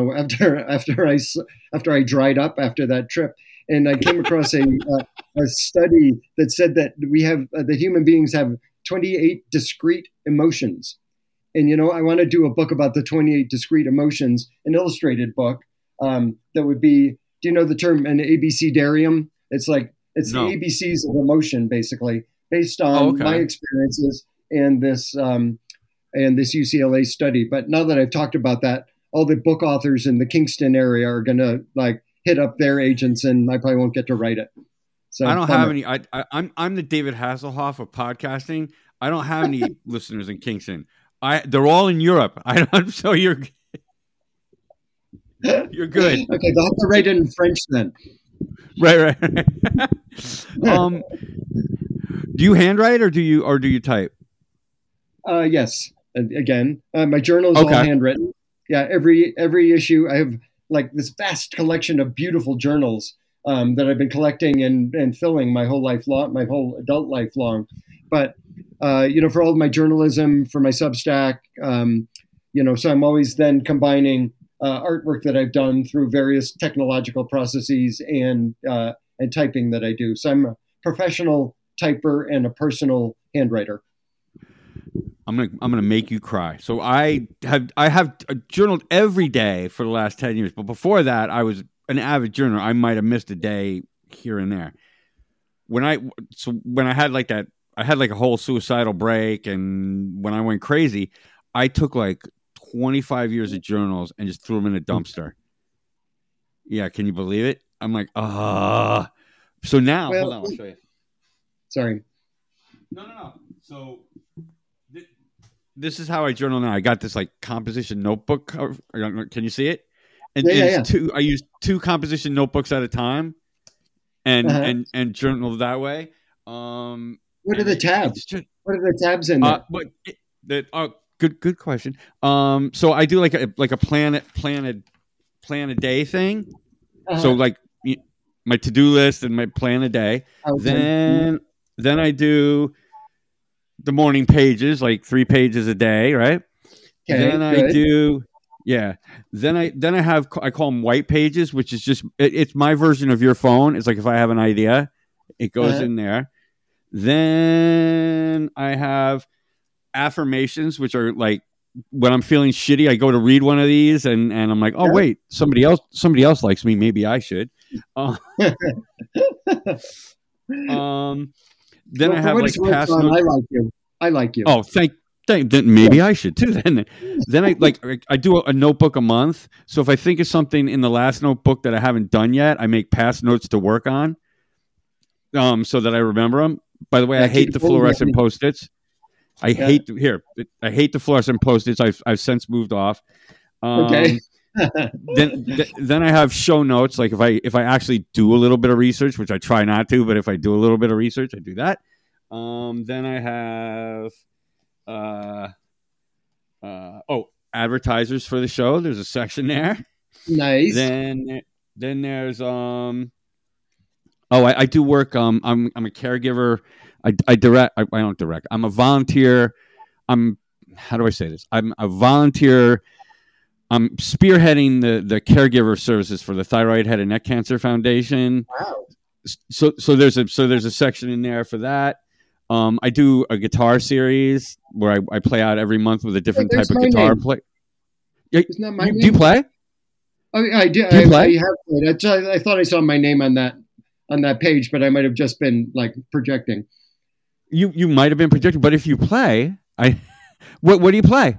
I dried up after that trip, and I came across a study that said that that human beings have 28 discrete emotions. And, you know, I want to do a book about the 28 discrete emotions, an illustrated book that would be, do you know the term an abecedarium? It's the ABCs of emotion, basically, based on my experiences and this UCLA study. But now that I've talked about that, all the book authors in the Kingston area are going to like hit up their agents, and I probably won't get to write it. So I don't have any. I'm the David Hasselhoff of podcasting. I don't have any listeners in Kingston. They're all in Europe. So you're good. Okay, they'll have to write it in French then. Right. Do you handwrite or do you type? Yes. Again, my journal is all handwritten. Yeah, every issue I have like this vast collection of beautiful journals that I've been collecting and filling my whole life long, my whole adult life long. But you know, for all of my journalism, for my Substack, you know, so I'm always then combining artwork that I've done through various technological processes and typing that I do. So I'm a professional typer and a personal handwriter. I'm gonna make you cry. So I have journaled every day for the last 10 years, but before that, I was an avid journaler. I might have missed a day here and there. When I had like that, I had like a whole suicidal break, and when I went crazy, I took like 25 years of journals and just threw them in a dumpster. Yeah, can you believe it? I'm like, So now, hold on, I'll show you. Sorry. No. So this is how I journal now. I got this like composition notebook cover. Can you see it? And I use 2 composition notebooks at a time, and journal that way. What are the tabs? What are the tabs in there? Good question. So I do like a plan a day thing. So like my to-do list and my plan a day. Okay. Then I do the morning pages, like 3 pages a day, right? Okay, then I do, Then I call them white pages, which is just it's my version of your phone. It's like if I have an idea, it goes in there. Then I have affirmations, which are like when I'm feeling shitty, I go to read one of these, and I'm like, oh wait, somebody else likes me. Maybe I should. Then I have like past notes. I like you. Oh, thank. Then maybe I should too. Then I do a notebook a month. So if I think of something in the last notebook that I haven't done yet, I make past notes to work on, so that I remember them. By the way, I hate the fluorescent Post-its. I hate the fluorescent Post-its. I've since moved off. Okay. then I have show notes. Like if I actually do a little bit of research, which I try not to, but if I do a little bit of research, I do that. Then I have advertisers for the show. There's a section there. Nice. Then there's I do work. I'm a caregiver. I don't direct. I'm a volunteer. How do I say this? I'm a volunteer. I'm spearheading the caregiver services for the Thyroid Head and Neck Cancer Foundation. Wow. So there's a section in there for that. I do a guitar series where I play out every month with a different type of guitar play. Yeah, isn't that my name? Do you play? Oh, I do. Do you play? I have played. I thought I saw my name on that page, but I might have just been like projecting. You might have been projecting, but if you play, what do you play?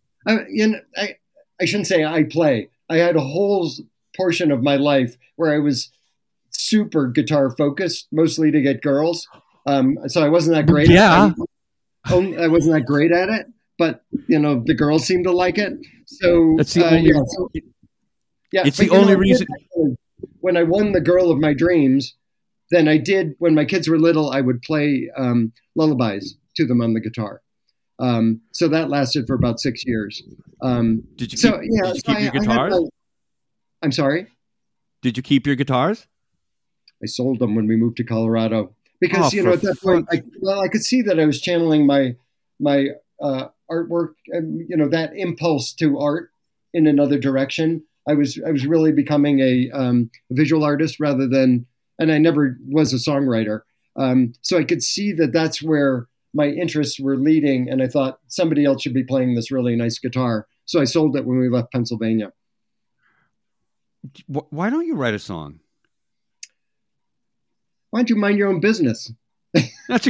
I shouldn't say I play. I had a whole portion of my life where I was super guitar focused, mostly to get girls. So I wasn't that great. Yeah. I wasn't that great at it, but the girls seemed to like it. So that's the only. It's the only reason. When I won the girl of my dreams, then I did. When my kids were little, I would play lullabies to them on the guitar. So that lasted for about 6 years. Did you keep your guitars? I'm sorry? Did you keep your guitars? I sold them when we moved to Colorado because, at that point, I could see that I was channeling my artwork and, that impulse to art in another direction. I was really becoming a visual artist rather than, and I never was a songwriter. So I could see that that's where my interests were leading, and I thought somebody else should be playing this really nice guitar. So I sold it when we left Pennsylvania. Why don't you write a song? Why don't you mind your own business? That's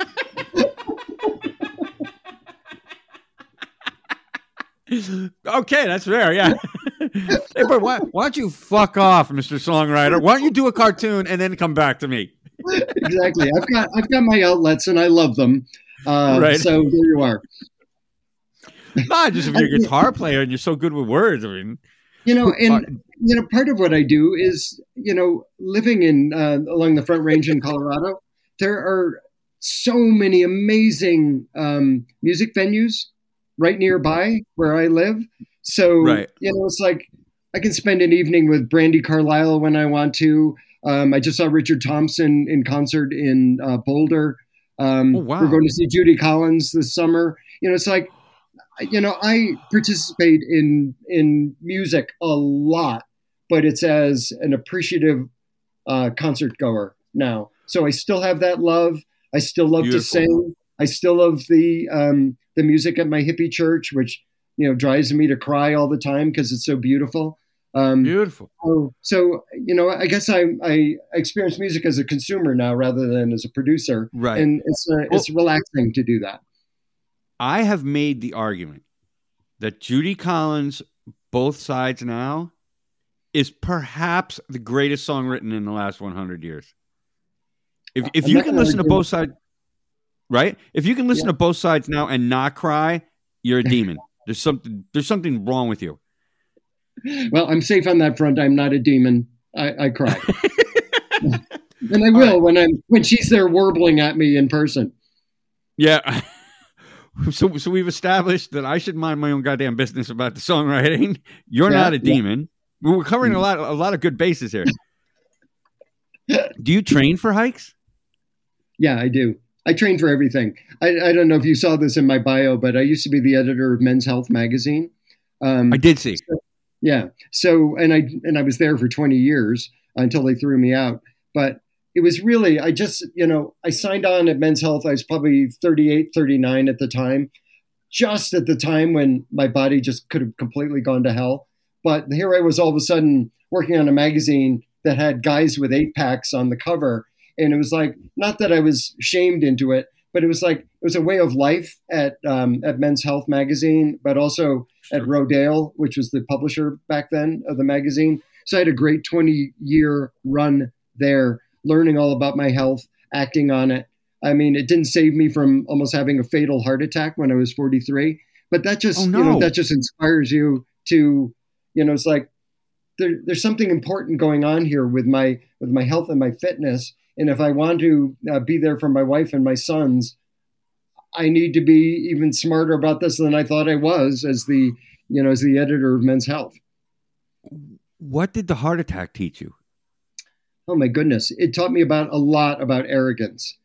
okay, that's fair, yeah. Hey, but why don't you fuck off, Mr. Songwriter? Why don't you do a cartoon and then come back to me? Exactly. I've got my outlets and I love them. Right. So there you are. Not just if you're a guitar player and you're so good with words. I mean, part of what I do is, living in along the Front Range in Colorado, there are so many amazing music venues right nearby where I live. So, right. It's like I can spend an evening with Brandi Carlile when I want to. I just saw Richard Thompson in concert in Boulder. Wow. We're going to see Judy Collins this summer. It's like, I participate in music a lot, but it's as an appreciative concert goer now. So I still have that love. I still love to sing. I still love the music at my hippie church, which drives me to cry all the time because it's so beautiful. Beautiful. So I guess I experience music as a consumer now rather than as a producer. Right. And it's relaxing to do that. I have made the argument that Judy Collins, Both Sides Now, is perhaps the greatest song written in the last 100 years. If you can listen to both sides, right? If you can listen to Both Sides Now and not cry, you're a demon. There's something wrong with you. Well, I'm safe on that front. I'm not a demon. I cry. And I will when she's there warbling at me in person. Yeah. So we've established that I should mind my own goddamn business about the songwriting. You're not a demon. We're covering a lot of good bases here. Do you train for hikes? Yeah, I do. I train for everything. I don't know if you saw this in my bio, but I used to be the editor of Men's Health magazine. I did see. Yeah. So, and I was there for 20 years until they threw me out. But it was really, I signed on at Men's Health. I was probably 38, 39 at the time, just at the time when my body just could have completely gone to hell. But here I was all of a sudden working on a magazine that had guys with 8-packs on the cover. And it was like, not that I was shamed into it, but it was like, it was a way of life at Men's Health magazine, but also at Rodale, which was the publisher back then of the magazine. So I had a great 20-year run there, learning all about my health, acting on it. I mean, it didn't save me from almost having a fatal heart attack when I was 43. But that just, that just inspires you to, it's like there's something important going on here with my health and my fitness. And if I want to be there for my wife and my sons, I need to be even smarter about this than I thought I was as the editor of Men's Health. What did the heart attack teach you? Oh my goodness. It taught me a lot about arrogance.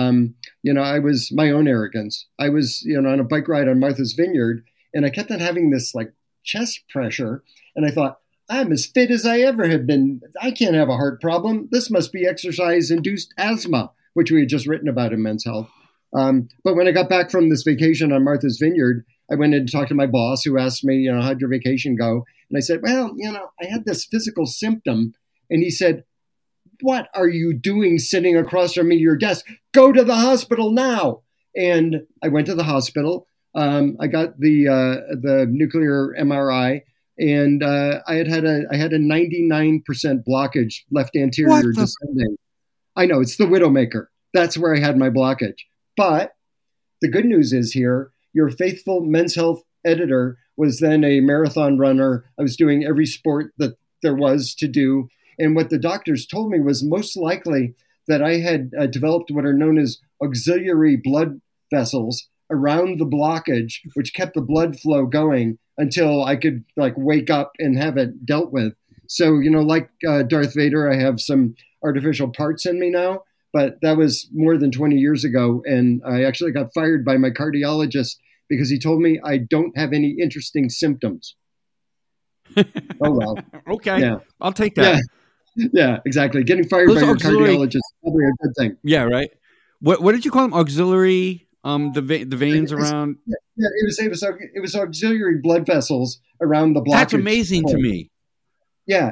I was my own arrogance. I was, on a bike ride on Martha's Vineyard, and I kept on having this like chest pressure. And I thought, I'm as fit as I ever have been. I can't have a heart problem. This must be exercise-induced asthma, which we had just written about in Men's Health. But when I got back from this vacation on Martha's Vineyard, I went in to talk to my boss, who asked me, how'd your vacation go? And I said, well, I had this physical symptom. And he said, what are you doing sitting across from me at your desk? Go to the hospital now. And I went to the hospital. I got the nuclear MRI, and I had a 99% blockage left anterior descending. I know, it's the Widowmaker. That's where I had my blockage. But the good news is here, your faithful Men's Health editor was then a marathon runner. I was doing every sport that there was to do. And what the doctors told me was most likely that I had developed what are known as auxiliary blood vessels around the blockage, which kept the blood flow going until I could wake up and have it dealt with. So, like Darth Vader, I have some artificial parts in me now, but that was more than 20 years ago. And I actually got fired by my cardiologist because he told me I don't have any interesting symptoms. Oh, well. Okay. Yeah. I'll take that. Yeah, exactly. Getting fired by your cardiologist is probably a good thing. Yeah, right. What did you call them? Auxiliary, the veins around? Yeah, it was auxiliary blood vessels around the blockage. That's amazing to me. Yeah,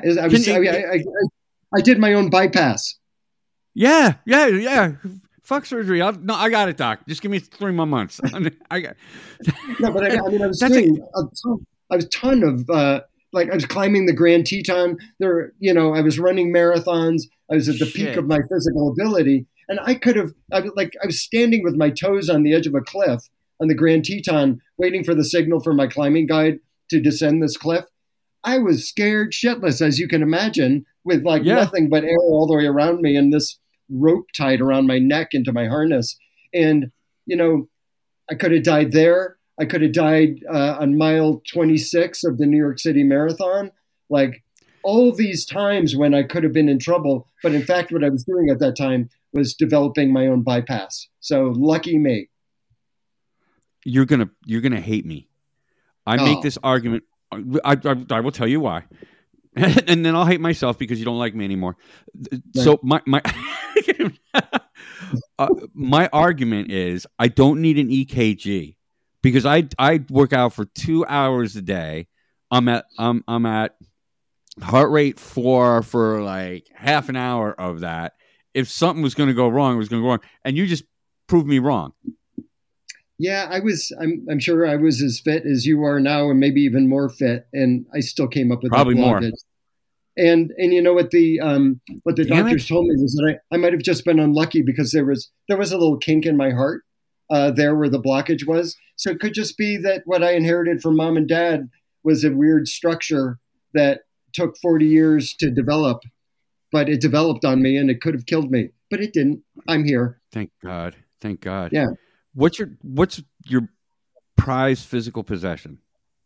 I did my own bypass. Yeah. Fuck surgery. I got it, doc. Just give me 3 more months. I got. No, but I was doing a ton of I was climbing the Grand Teton. There, I was running marathons. I was at the peak of my physical ability, and I was standing with my toes on the edge of a cliff on the Grand Teton, waiting for the signal for my climbing guide to descend this cliff. I was scared shitless, as you can imagine, with nothing but air all the way around me and this rope tied around my neck into my harness. And, I could have died there. I could have died on mile 26 of the New York City Marathon. All these times when I could have been in trouble. But in fact, what I was doing at that time was developing my own bypass. So lucky me. You're gonna hate me. I make this argument. I will tell you why. And then I'll hate myself because you don't like me anymore. Right. So my my argument is I don't need an EKG because I work out for 2 hours a day. I'm at heart rate 4 for half an hour of that. If something was going to go wrong, it was going to go wrong, and you just proved me wrong. Yeah, I'm sure I was as fit as you are now, and maybe even more fit, and I still came up with probably more. And what the doctors told me was that I might have just been unlucky because there was a little kink in my heart there where the blockage was. So it could just be that what I inherited from mom and dad was a weird structure that took 40 years to develop, but it developed on me and it could have killed me, but it didn't. I'm here. Thank God. Thank God. Yeah. What's your prized physical possession?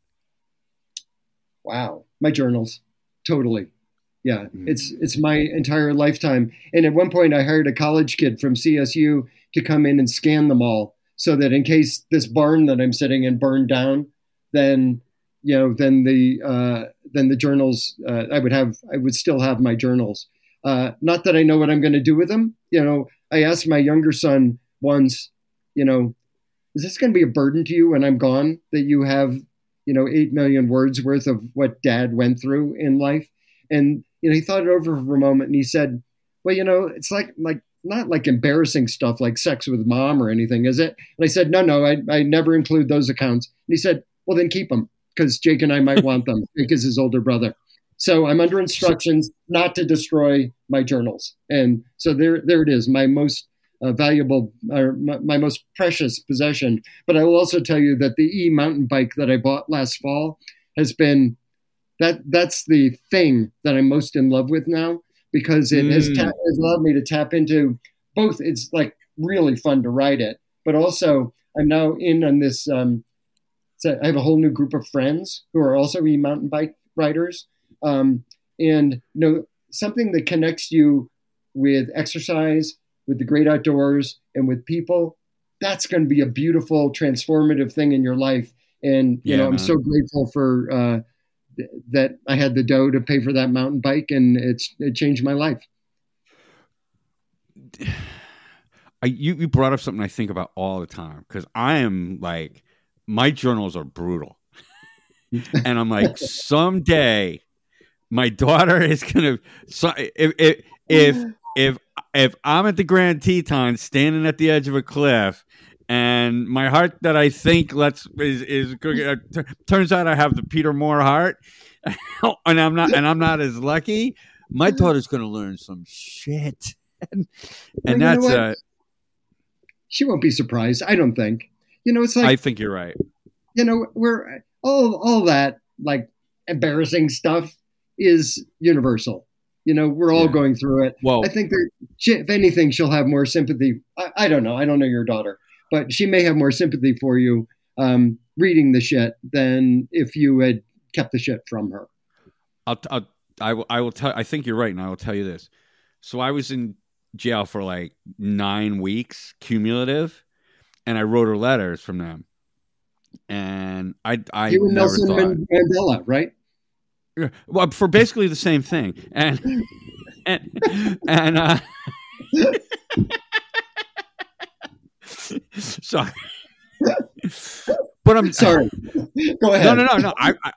Wow. My journals. Totally. Yeah. It's my entire lifetime. And at one point I hired a college kid from CSU to come in and scan them all so that in case this barn that I'm sitting in burned down, then the journals, I would still have my journals. Not that I know what I'm going to do with them. I asked my younger son once, is this going to be a burden to you when I'm gone that you have, 8 million words worth of what dad went through in life? And, he thought it over for a moment and he said, well, it's like not like embarrassing stuff like sex with mom or anything, is it? And I said, no, I never include those accounts. And he said, well, then keep them because Jake and I might want them. Jake is his older brother. So I'm under instructions not to destroy my journals. And so there it is, my most valuable, or my most precious possession. But I will also tell you that the e-mountain bike that I bought last fall has been that's the thing that I'm most in love with now, because it has allowed me to tap into both. It's like really fun to ride it, but also I'm now in on this. So I have a whole new group of friends who are also e-mountain bike riders, and something that connects you with exercise, with the great outdoors, and with people. That's going to be a beautiful, transformative thing in your life. And I'm so grateful for that I had the dough to pay for that mountain bike, and it changed my life. You brought up something I think about all the time, because I am like, my journals are brutal, and I'm like, someday my daughter is gonna. If I'm at the Grand Teton standing at the edge of a cliff, and my heart that I think is turns out I have the Peter Moore heart, and I'm not as lucky, my daughter's going to learn some shit, and that's she won't be surprised. I don't think. It's like, I think you're right. We're all that like embarrassing stuff is universal. We're all going through it. Well, I think that if anything, she'll have more sympathy. I don't know. I don't know your daughter, but she may have more sympathy for you reading the shit than if you had kept the shit from her. I will tell. I think you're right, and I will tell you this. So I was in jail for like 9 weeks cumulative, and I wrote her letters from them. And I you and never Nelson thought, Mandela, right? Well, for basically the same thing, and sorry, but I'm sorry. Go ahead. No.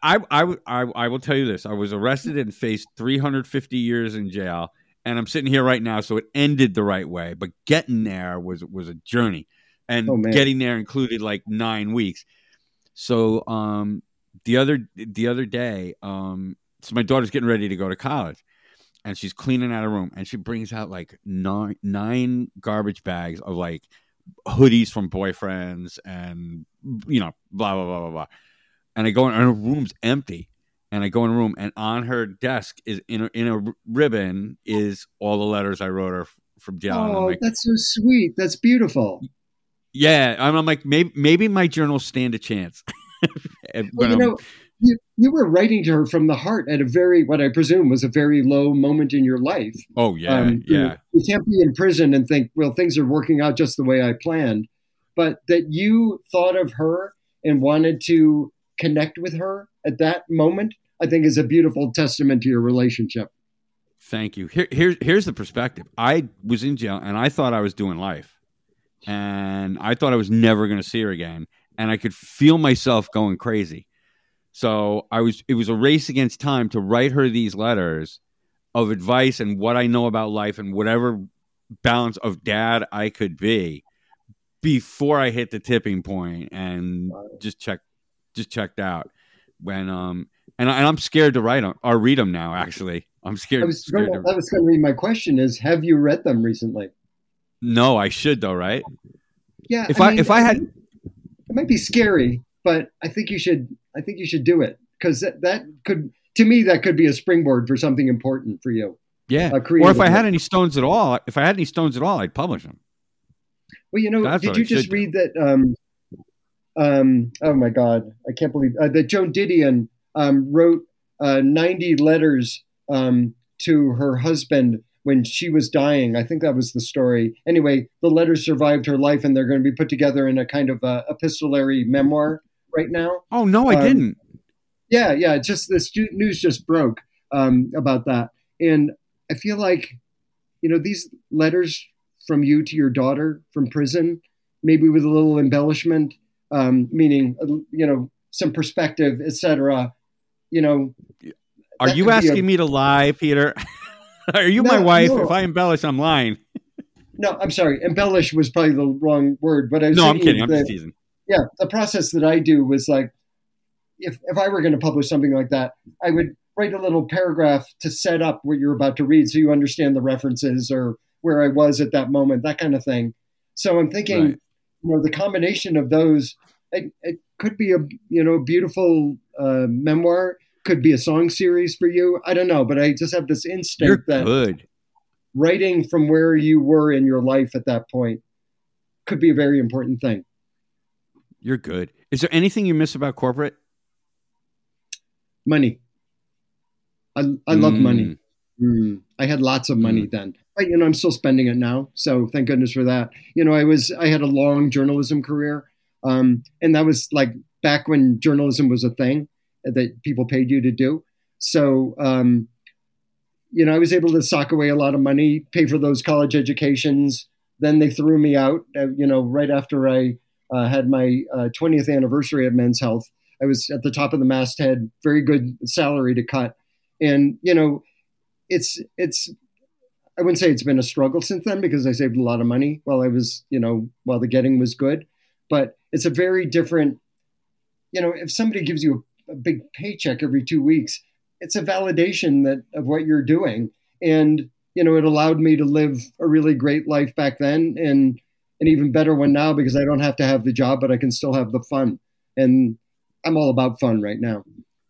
I will tell you this: I was arrested and faced 350 years in jail, and I'm sitting here right now. So it ended the right way, but getting there was a journey, and getting there included like 9 weeks. So the other day, so my daughter's getting ready to go to college, and she's cleaning out her room, and she brings out like nine garbage bags of like hoodies from boyfriends, and blah blah blah blah blah. And I go in, and her room's empty, and I go in the room, and on her desk is in a ribbon is all the letters I wrote her from jail. Oh, like, that's so sweet. That's beautiful. Yeah, I'm like, maybe my journals stand a chance. Well, you were writing to her from the heart at what I presume was a very low moment in your life. Oh, yeah, yeah. You can't be in prison and think, well, things are working out just the way I planned. But that you thought of her and wanted to connect with her at that moment, I think is a beautiful testament to your relationship. Thank you. Here's the perspective. I was in jail, and I thought I was doing life. And I thought I was never going to see her again. And I could feel myself going crazy. So it was a race against time to write her these letters of advice and what I know about life and whatever balance of dad I could be before I hit the tipping point and just checked out. When and I'm scared to write them or read them now. Actually, I'm scared. That was going to be my question: is have you read them recently? No, I should though, right? Yeah. If I had, it might be scary, but I think you should do it, because that could be a springboard for something important for you. Yeah. Or if I had any stones at all, I'd publish them. Well, did you just read that? Oh my God, I can't believe that Joan Didion wrote 90 letters to her husband when she was dying. I think that was the story. Anyway, the letters survived her life, and they're going to be put together in a kind of epistolary memoir right now. Oh, no, I didn't. Yeah. Just this news just broke about that. And I feel like, these letters from you to your daughter from prison, maybe with a little embellishment, meaning, some perspective, etc. Are you asking me to lie, Peter? Are you my wife? No. If I embellish, I'm lying. No, I'm sorry. Embellish was probably the wrong word, but I'm kidding. I'm just teasing. Yeah, the process that I do was like, if I were going to publish something like that, I would write a little paragraph to set up what you're about to read, so you understand the references or where I was at that moment, that kind of thing. So I'm thinking, Right. the combination of those, it could be a beautiful memoir, could be a song series for you. I don't know, but I just have this instinct You're that good. writing from where you were in your life at that point could be a very important thing. You're good. Is there anything you miss about corporate? Money. I love money. I had lots of money then, but I'm still spending it now. So thank goodness for that. I had a long journalism career. And that was like back when journalism was a thing that people paid you to do. So, I was able to sock away a lot of money, pay for those college educations. Then they threw me out, right after I had my 20th anniversary at Men's Health. I was at the top of the masthead, very good salary to cut. And, it's I wouldn't say it's been a struggle since then because I saved a lot of money while I was, while the getting was good. But it's a very different, if somebody gives you a big paycheck every 2 weeks, it's a validation of what you're doing. And, it allowed me to live a really great life back then and an even better one now because I don't have to have the job, but I can still have the fun. And I'm all about fun right now.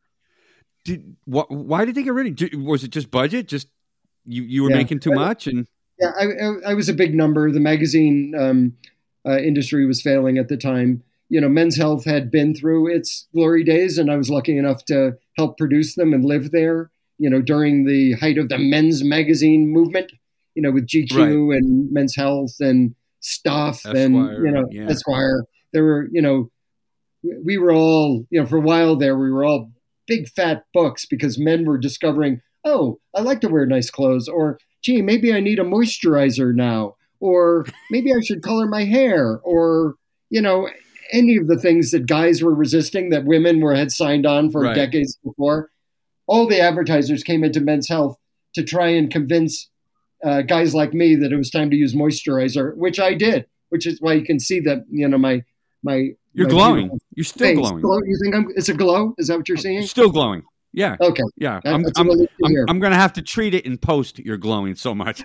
Why did they get rid of? Was it just budget? Just you were making too much, and I was a big number. The magazine industry was failing at the time. Men's Health had been through its glory days, and I was lucky enough to help produce them and live there. During the height of the men's magazine movement. With GQ and Men's Health and Stuff Esquire, and Esquire. There were we were all for a while there we were all big fat books because men were discovering, oh, I like to wear nice clothes, or gee, maybe I need a moisturizer now, or maybe I should color my hair, or any of the things that guys were resisting that women had signed on for decades before. All the advertisers came into Men's Health to try and convince guys like me that it was time to use moisturizer, which I did, which is why you can see that my you're glowing. You're still glowing. You think it's a glow? Is that what you're seeing? Still glowing. Yeah. Okay. Yeah. I'm going to have to treat it in post. You're glowing so much.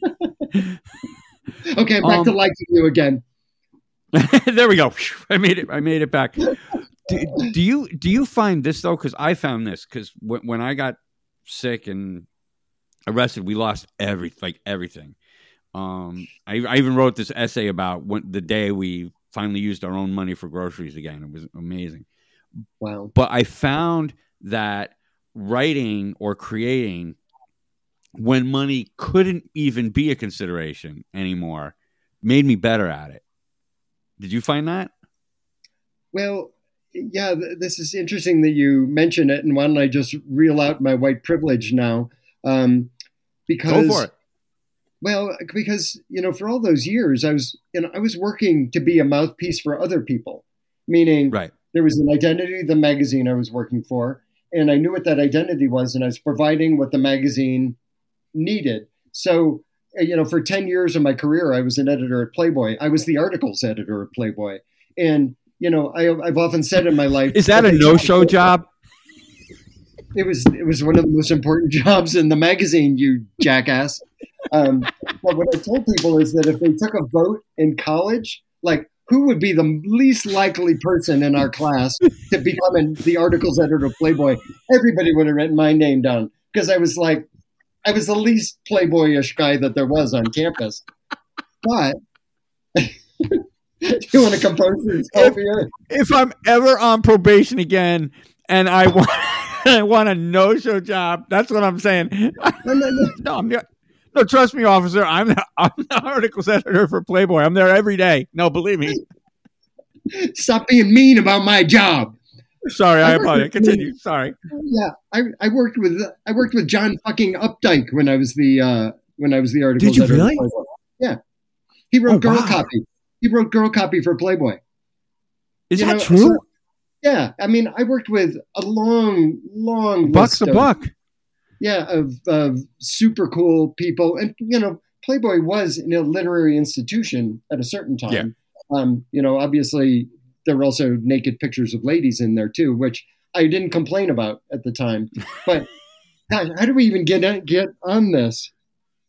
Okay. Back to liking you again. There we go. I made it back. Do you find this though? Because I found this because when I got sick and arrested, we lost everything. I even wrote this essay about the day we finally used our own money for groceries again. It was amazing. Wow. But I found that writing or creating when money couldn't even be a consideration anymore made me better at it. Did you find that? Well, yeah, this is interesting that you mention it. And why don't I just reel out my white privilege now? Because, go for it. Well, because, for all those years, I was working to be a mouthpiece for other people, meaning there was an identity, the magazine I was working for, and I knew what that identity was, and I was providing what the magazine needed. So, for 10 years of my career, I was an editor at Playboy. I was the articles editor at Playboy. And, I've often said in my life... Is that a no-show job? It was one of the most important jobs in the magazine, you jackass. But what I told people is that if they took a vote in college, like who would be the least likely person in our class to become the articles editor of Playboy, everybody would have written my name down because I was the least Playboyish guy that there was on campus. But do you want to compose yourself here? If I'm ever on probation again and I want a no-show job, that's what I'm saying. No, trust me, officer. I'm the articles editor for Playboy. I'm there every day. No, believe me. Stop being mean about my job. Sorry, I apologize. Continue. Sorry. Yeah, I worked with John fucking Updike when I was the articles. Did you really? Yeah, he wrote girl copy. He wrote girl copy for Playboy. Is that true? So, yeah, I mean, I worked with a long buck's a buck. Yeah, of super cool people. And, Playboy was a literary institution at a certain time. Yeah. Obviously there were also naked pictures of ladies in there too, which I didn't complain about at the time. But gosh, how do we even get on this?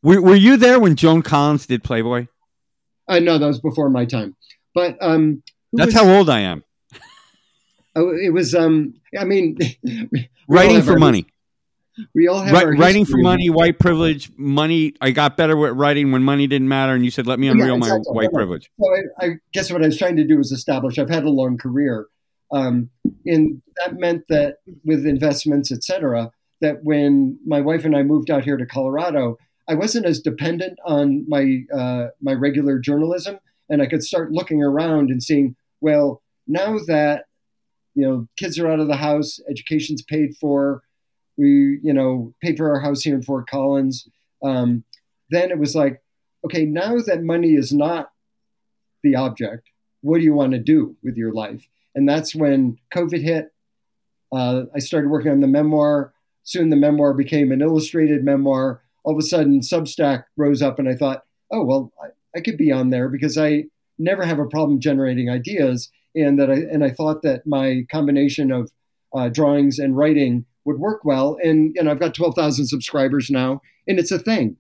Were you there when Joan Collins did Playboy? No, that was before my time. But that's how old I am. Oh, it was. I mean, writing for money. We all have writing for money, white privilege, money. I got better with writing when money didn't matter, and you said, "Let me unreel my white privilege." So I guess what I was trying to do was establish. I've had a long career, and that meant that with investments, etc., that when my wife and I moved out here to Colorado, I wasn't as dependent on my my regular journalism, and I could start looking around and seeing, well, now that kids are out of the house, education's paid for. We, paid for our house here in Fort Collins. Then it was like, okay, now that money is not the object, what do you want to do with your life? And that's when COVID hit. I started working on the memoir. Soon the memoir became an illustrated memoir. All of a sudden, Substack rose up, and I thought, oh, well, I could be on there because I never have a problem generating ideas. And I thought that my combination of drawings and writing would work well. And I've got 12,000 subscribers now, and it's a thing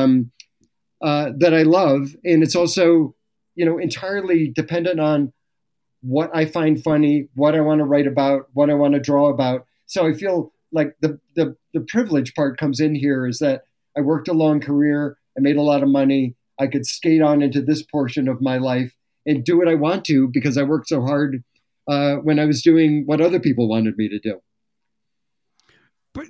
that I love. And it's also, entirely dependent on what I find funny, what I want to write about, what I want to draw about. So I feel like the privilege part comes in here is that I worked a long career. I made a lot of money. I could skate on into this portion of my life and do what I want to because I worked so hard when I was doing what other people wanted me to do. But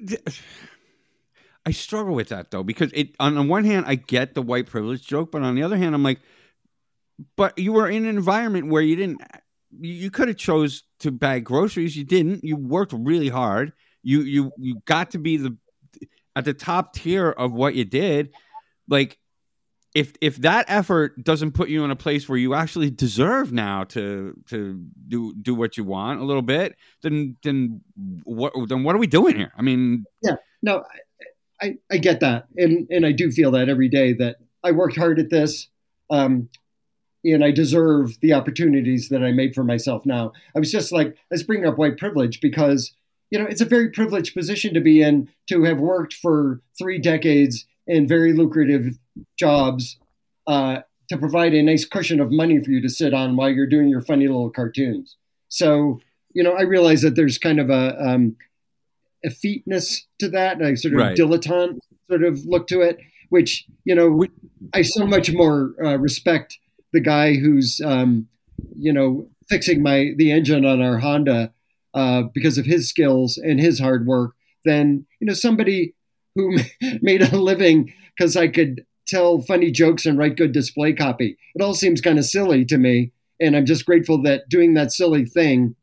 I struggle with that, though, because on the one hand, I get the white privilege joke, but on the other hand, I'm like, but you were in an environment where you could have chose to bag groceries. You didn't. You worked really hard. You got to be at the top tier of what you did. Like, if that effort doesn't put you in a place where you actually deserve now to do what you want a little bit, then what are we doing here? I mean, yeah, no, I get that, and I do feel that every day that I worked hard at this, and I deserve the opportunities that I made for myself. Now, I was just like, let's bring up white privilege because it's a very privileged position to be in, to have worked for 3 decades in very lucrative jobs to provide a nice cushion of money for you to sit on while you're doing your funny little cartoons. So, I realize that there's kind of a effeteness to that, a sort of dilettante sort of look to it, which, I so much more respect the guy who's, fixing the engine on our Honda because of his skills and his hard work than, somebody who made a living because I could tell funny jokes and write good display copy. It all seems kind of silly to me. And I'm just grateful that doing that silly thing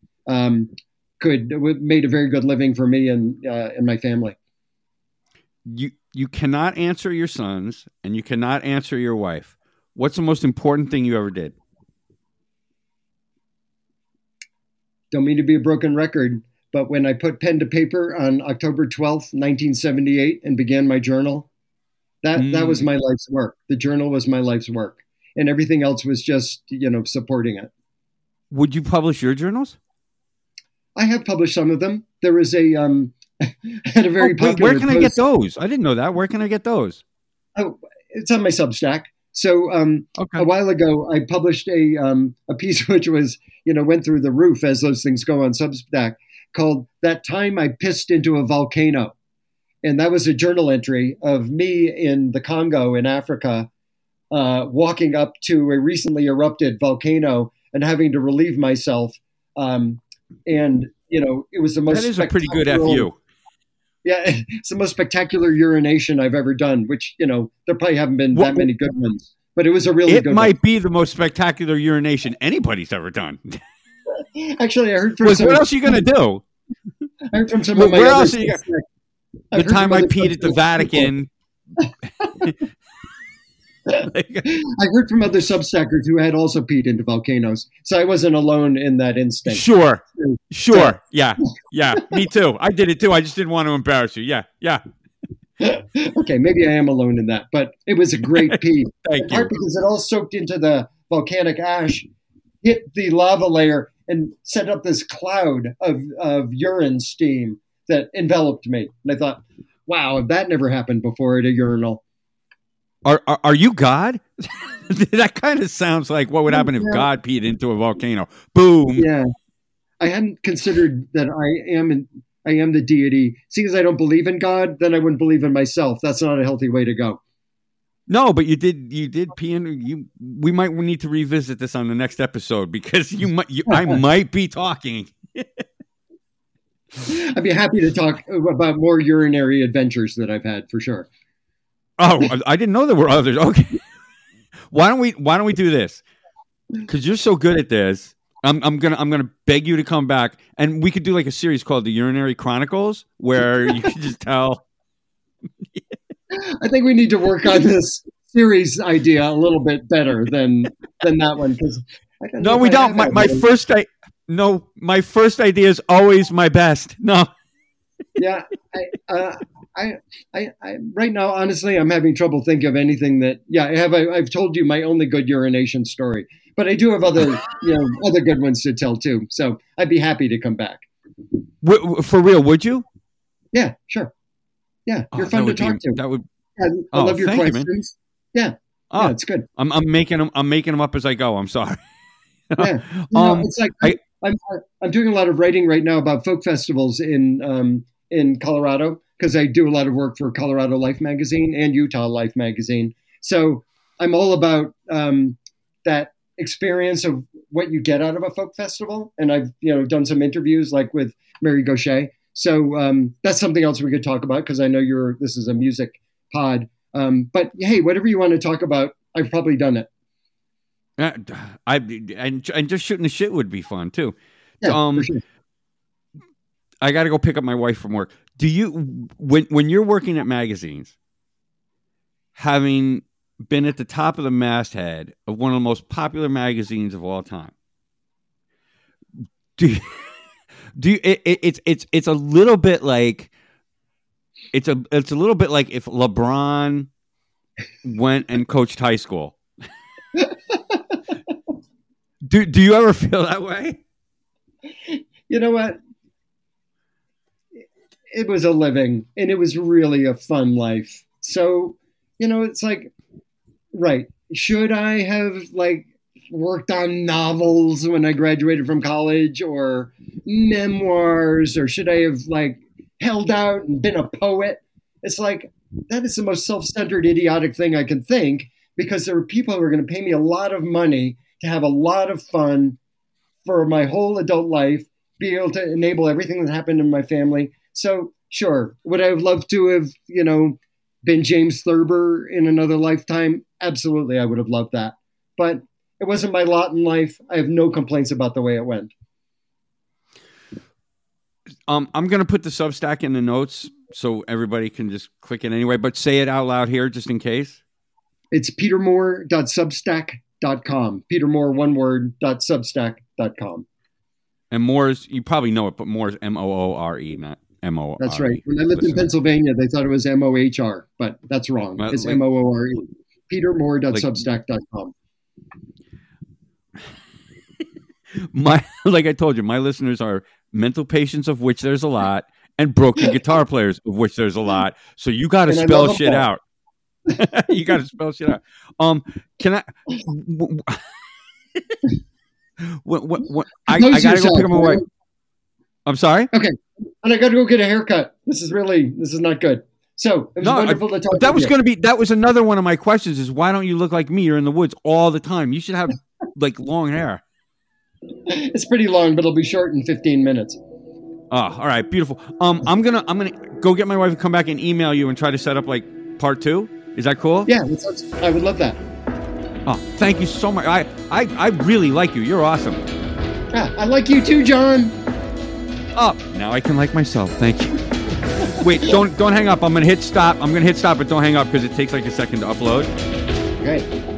made a very good living for me and my family. You cannot answer your sons and you cannot answer your wife. What's the most important thing you ever did? Don't mean to be a broken record, but when I put pen to paper on October 12th, 1978 and began my journal, that was my life's work. The journal was my life's work. And everything else was just, supporting it. Would you publish your journals? I have published some of them. There was had a very popular where can I get those? I didn't know that. Where can I get those? Oh, it's on my Substack. So a while ago, I published a piece which was, went through the roof as those things go on Substack, called "That Time I Pissed into a Volcano." And that was a journal entry of me in the Congo in Africa, walking up to a recently erupted volcano and having to relieve myself. And, it was the most That is a pretty good FU. Yeah, it's the most spectacular urination I've ever done, which, there probably haven't been that many good ones. But it was a really good one. It might be the most spectacular urination anybody's ever done. Actually, I heard from what else are you going to do? I heard from some of my where other else are you The time I peed at the Vatican. I heard from other Substackers who had also peed into volcanoes, so I wasn't alone in that instinct. Sure. Yeah, me too. I did it too. I just didn't want to embarrass you. Yeah. Okay, maybe I am alone in that, but it was a great pee. Thank you. Because it all soaked into the volcanic ash, hit the lava layer, and set up this cloud of urine steam that enveloped me. And I thought, wow, that never happened before at a urinal. Are you God? That kind of sounds like what would happen if God peed into a volcano. Boom. Yeah. I hadn't considered that I am the deity. Seeing as I don't believe in God, then I wouldn't believe in myself. That's not a healthy way to go. No, but you did pee in. We might need to revisit this on the next episode because I might be talking. I'd be happy to talk about more urinary adventures that I've had for sure. Oh, I didn't know there were others. Okay. Why don't we do this? Because you're so good at this. I'm gonna beg you to come back, and we could do like a series called the Urinary Chronicles, where you can just tell. I think we need to work on this series idea a little bit better than that one. No, we don't. My first idea is always my best. No. Yeah, I right now, honestly, I'm having trouble thinking of anything that. Yeah, I've told you my only good urination story, but I do have other good ones to tell too. So I'd be happy to come back. For real, would you? Yeah, sure. Yeah, you're fun to talk to. That would. I love your questions. Yeah, it's good. I'm making them up as I go. I'm sorry. Yeah, it's like I'm doing a lot of writing right now about folk festivals in Colorado because I do a lot of work for Colorado Life magazine and Utah Life magazine. So I'm all about that experience of what you get out of a folk festival, and I've done some interviews like with Mary Gaucher. So that's something else we could talk about because I know this is a music pod. But hey, whatever you want to talk about, I've probably done it. And just shooting the shit would be fun too. Yeah, for sure. I got to go pick up my wife from work. Do you, when you're working at magazines, having been at the top of the masthead of one of the most popular magazines of all time, it's a little bit like it's a little bit like if LeBron went and coached high school. Do you ever feel that way? You know what? It was a living, and it was really a fun life. So, it's like, right. Should I have worked on novels when I graduated from college or memoirs, or should I have held out and been a poet? It's like, that is the most self-centered, idiotic thing I can think, because there are people who are going to pay me a lot of money to have a lot of fun for my whole adult life, be able to enable everything that happened in my family. So sure, would I have loved to have, been James Thurber in another lifetime? Absolutely, I would have loved that. But it wasn't my lot in life. I have no complaints about the way it went. I'm going to put the Substack in the notes so everybody can just click it anyway, but say it out loud here just in case. It's petermoore.substack.com. Petermoore, one word, .substack.com. And Moore's, you probably know it, but Moore's Moore, not MOR. That's right. When I lived in Pennsylvania, they thought it was MOHR, but that's wrong. It's MOORE. petermoore.substack.com. Like I told you, my listeners are mental patients, of which there's a lot, and broken guitar players, of which there's a lot. So you got to spell shit out. You got to spell shit out. Can I? I got to go pick up my wife. I'm sorry? Okay. And I got to go get a haircut. This is not good. So it was wonderful to talk to you. That was another one of my questions is why don't you look like me? You're in the woods all the time. You should have long hair. It's pretty long, but it'll be short in 15 minutes. Oh, all right. Beautiful. I'm going to go get my wife and come back and email you and try to set up part 2. Is that cool? Yeah, I would love that. Oh, thank you so much. I really like you. You're awesome. Yeah, I like you too, John. Oh, now I can like myself. Thank you. Wait, don't hang up. I'm going to hit stop. But don't hang up because it takes a second to upload. Okay.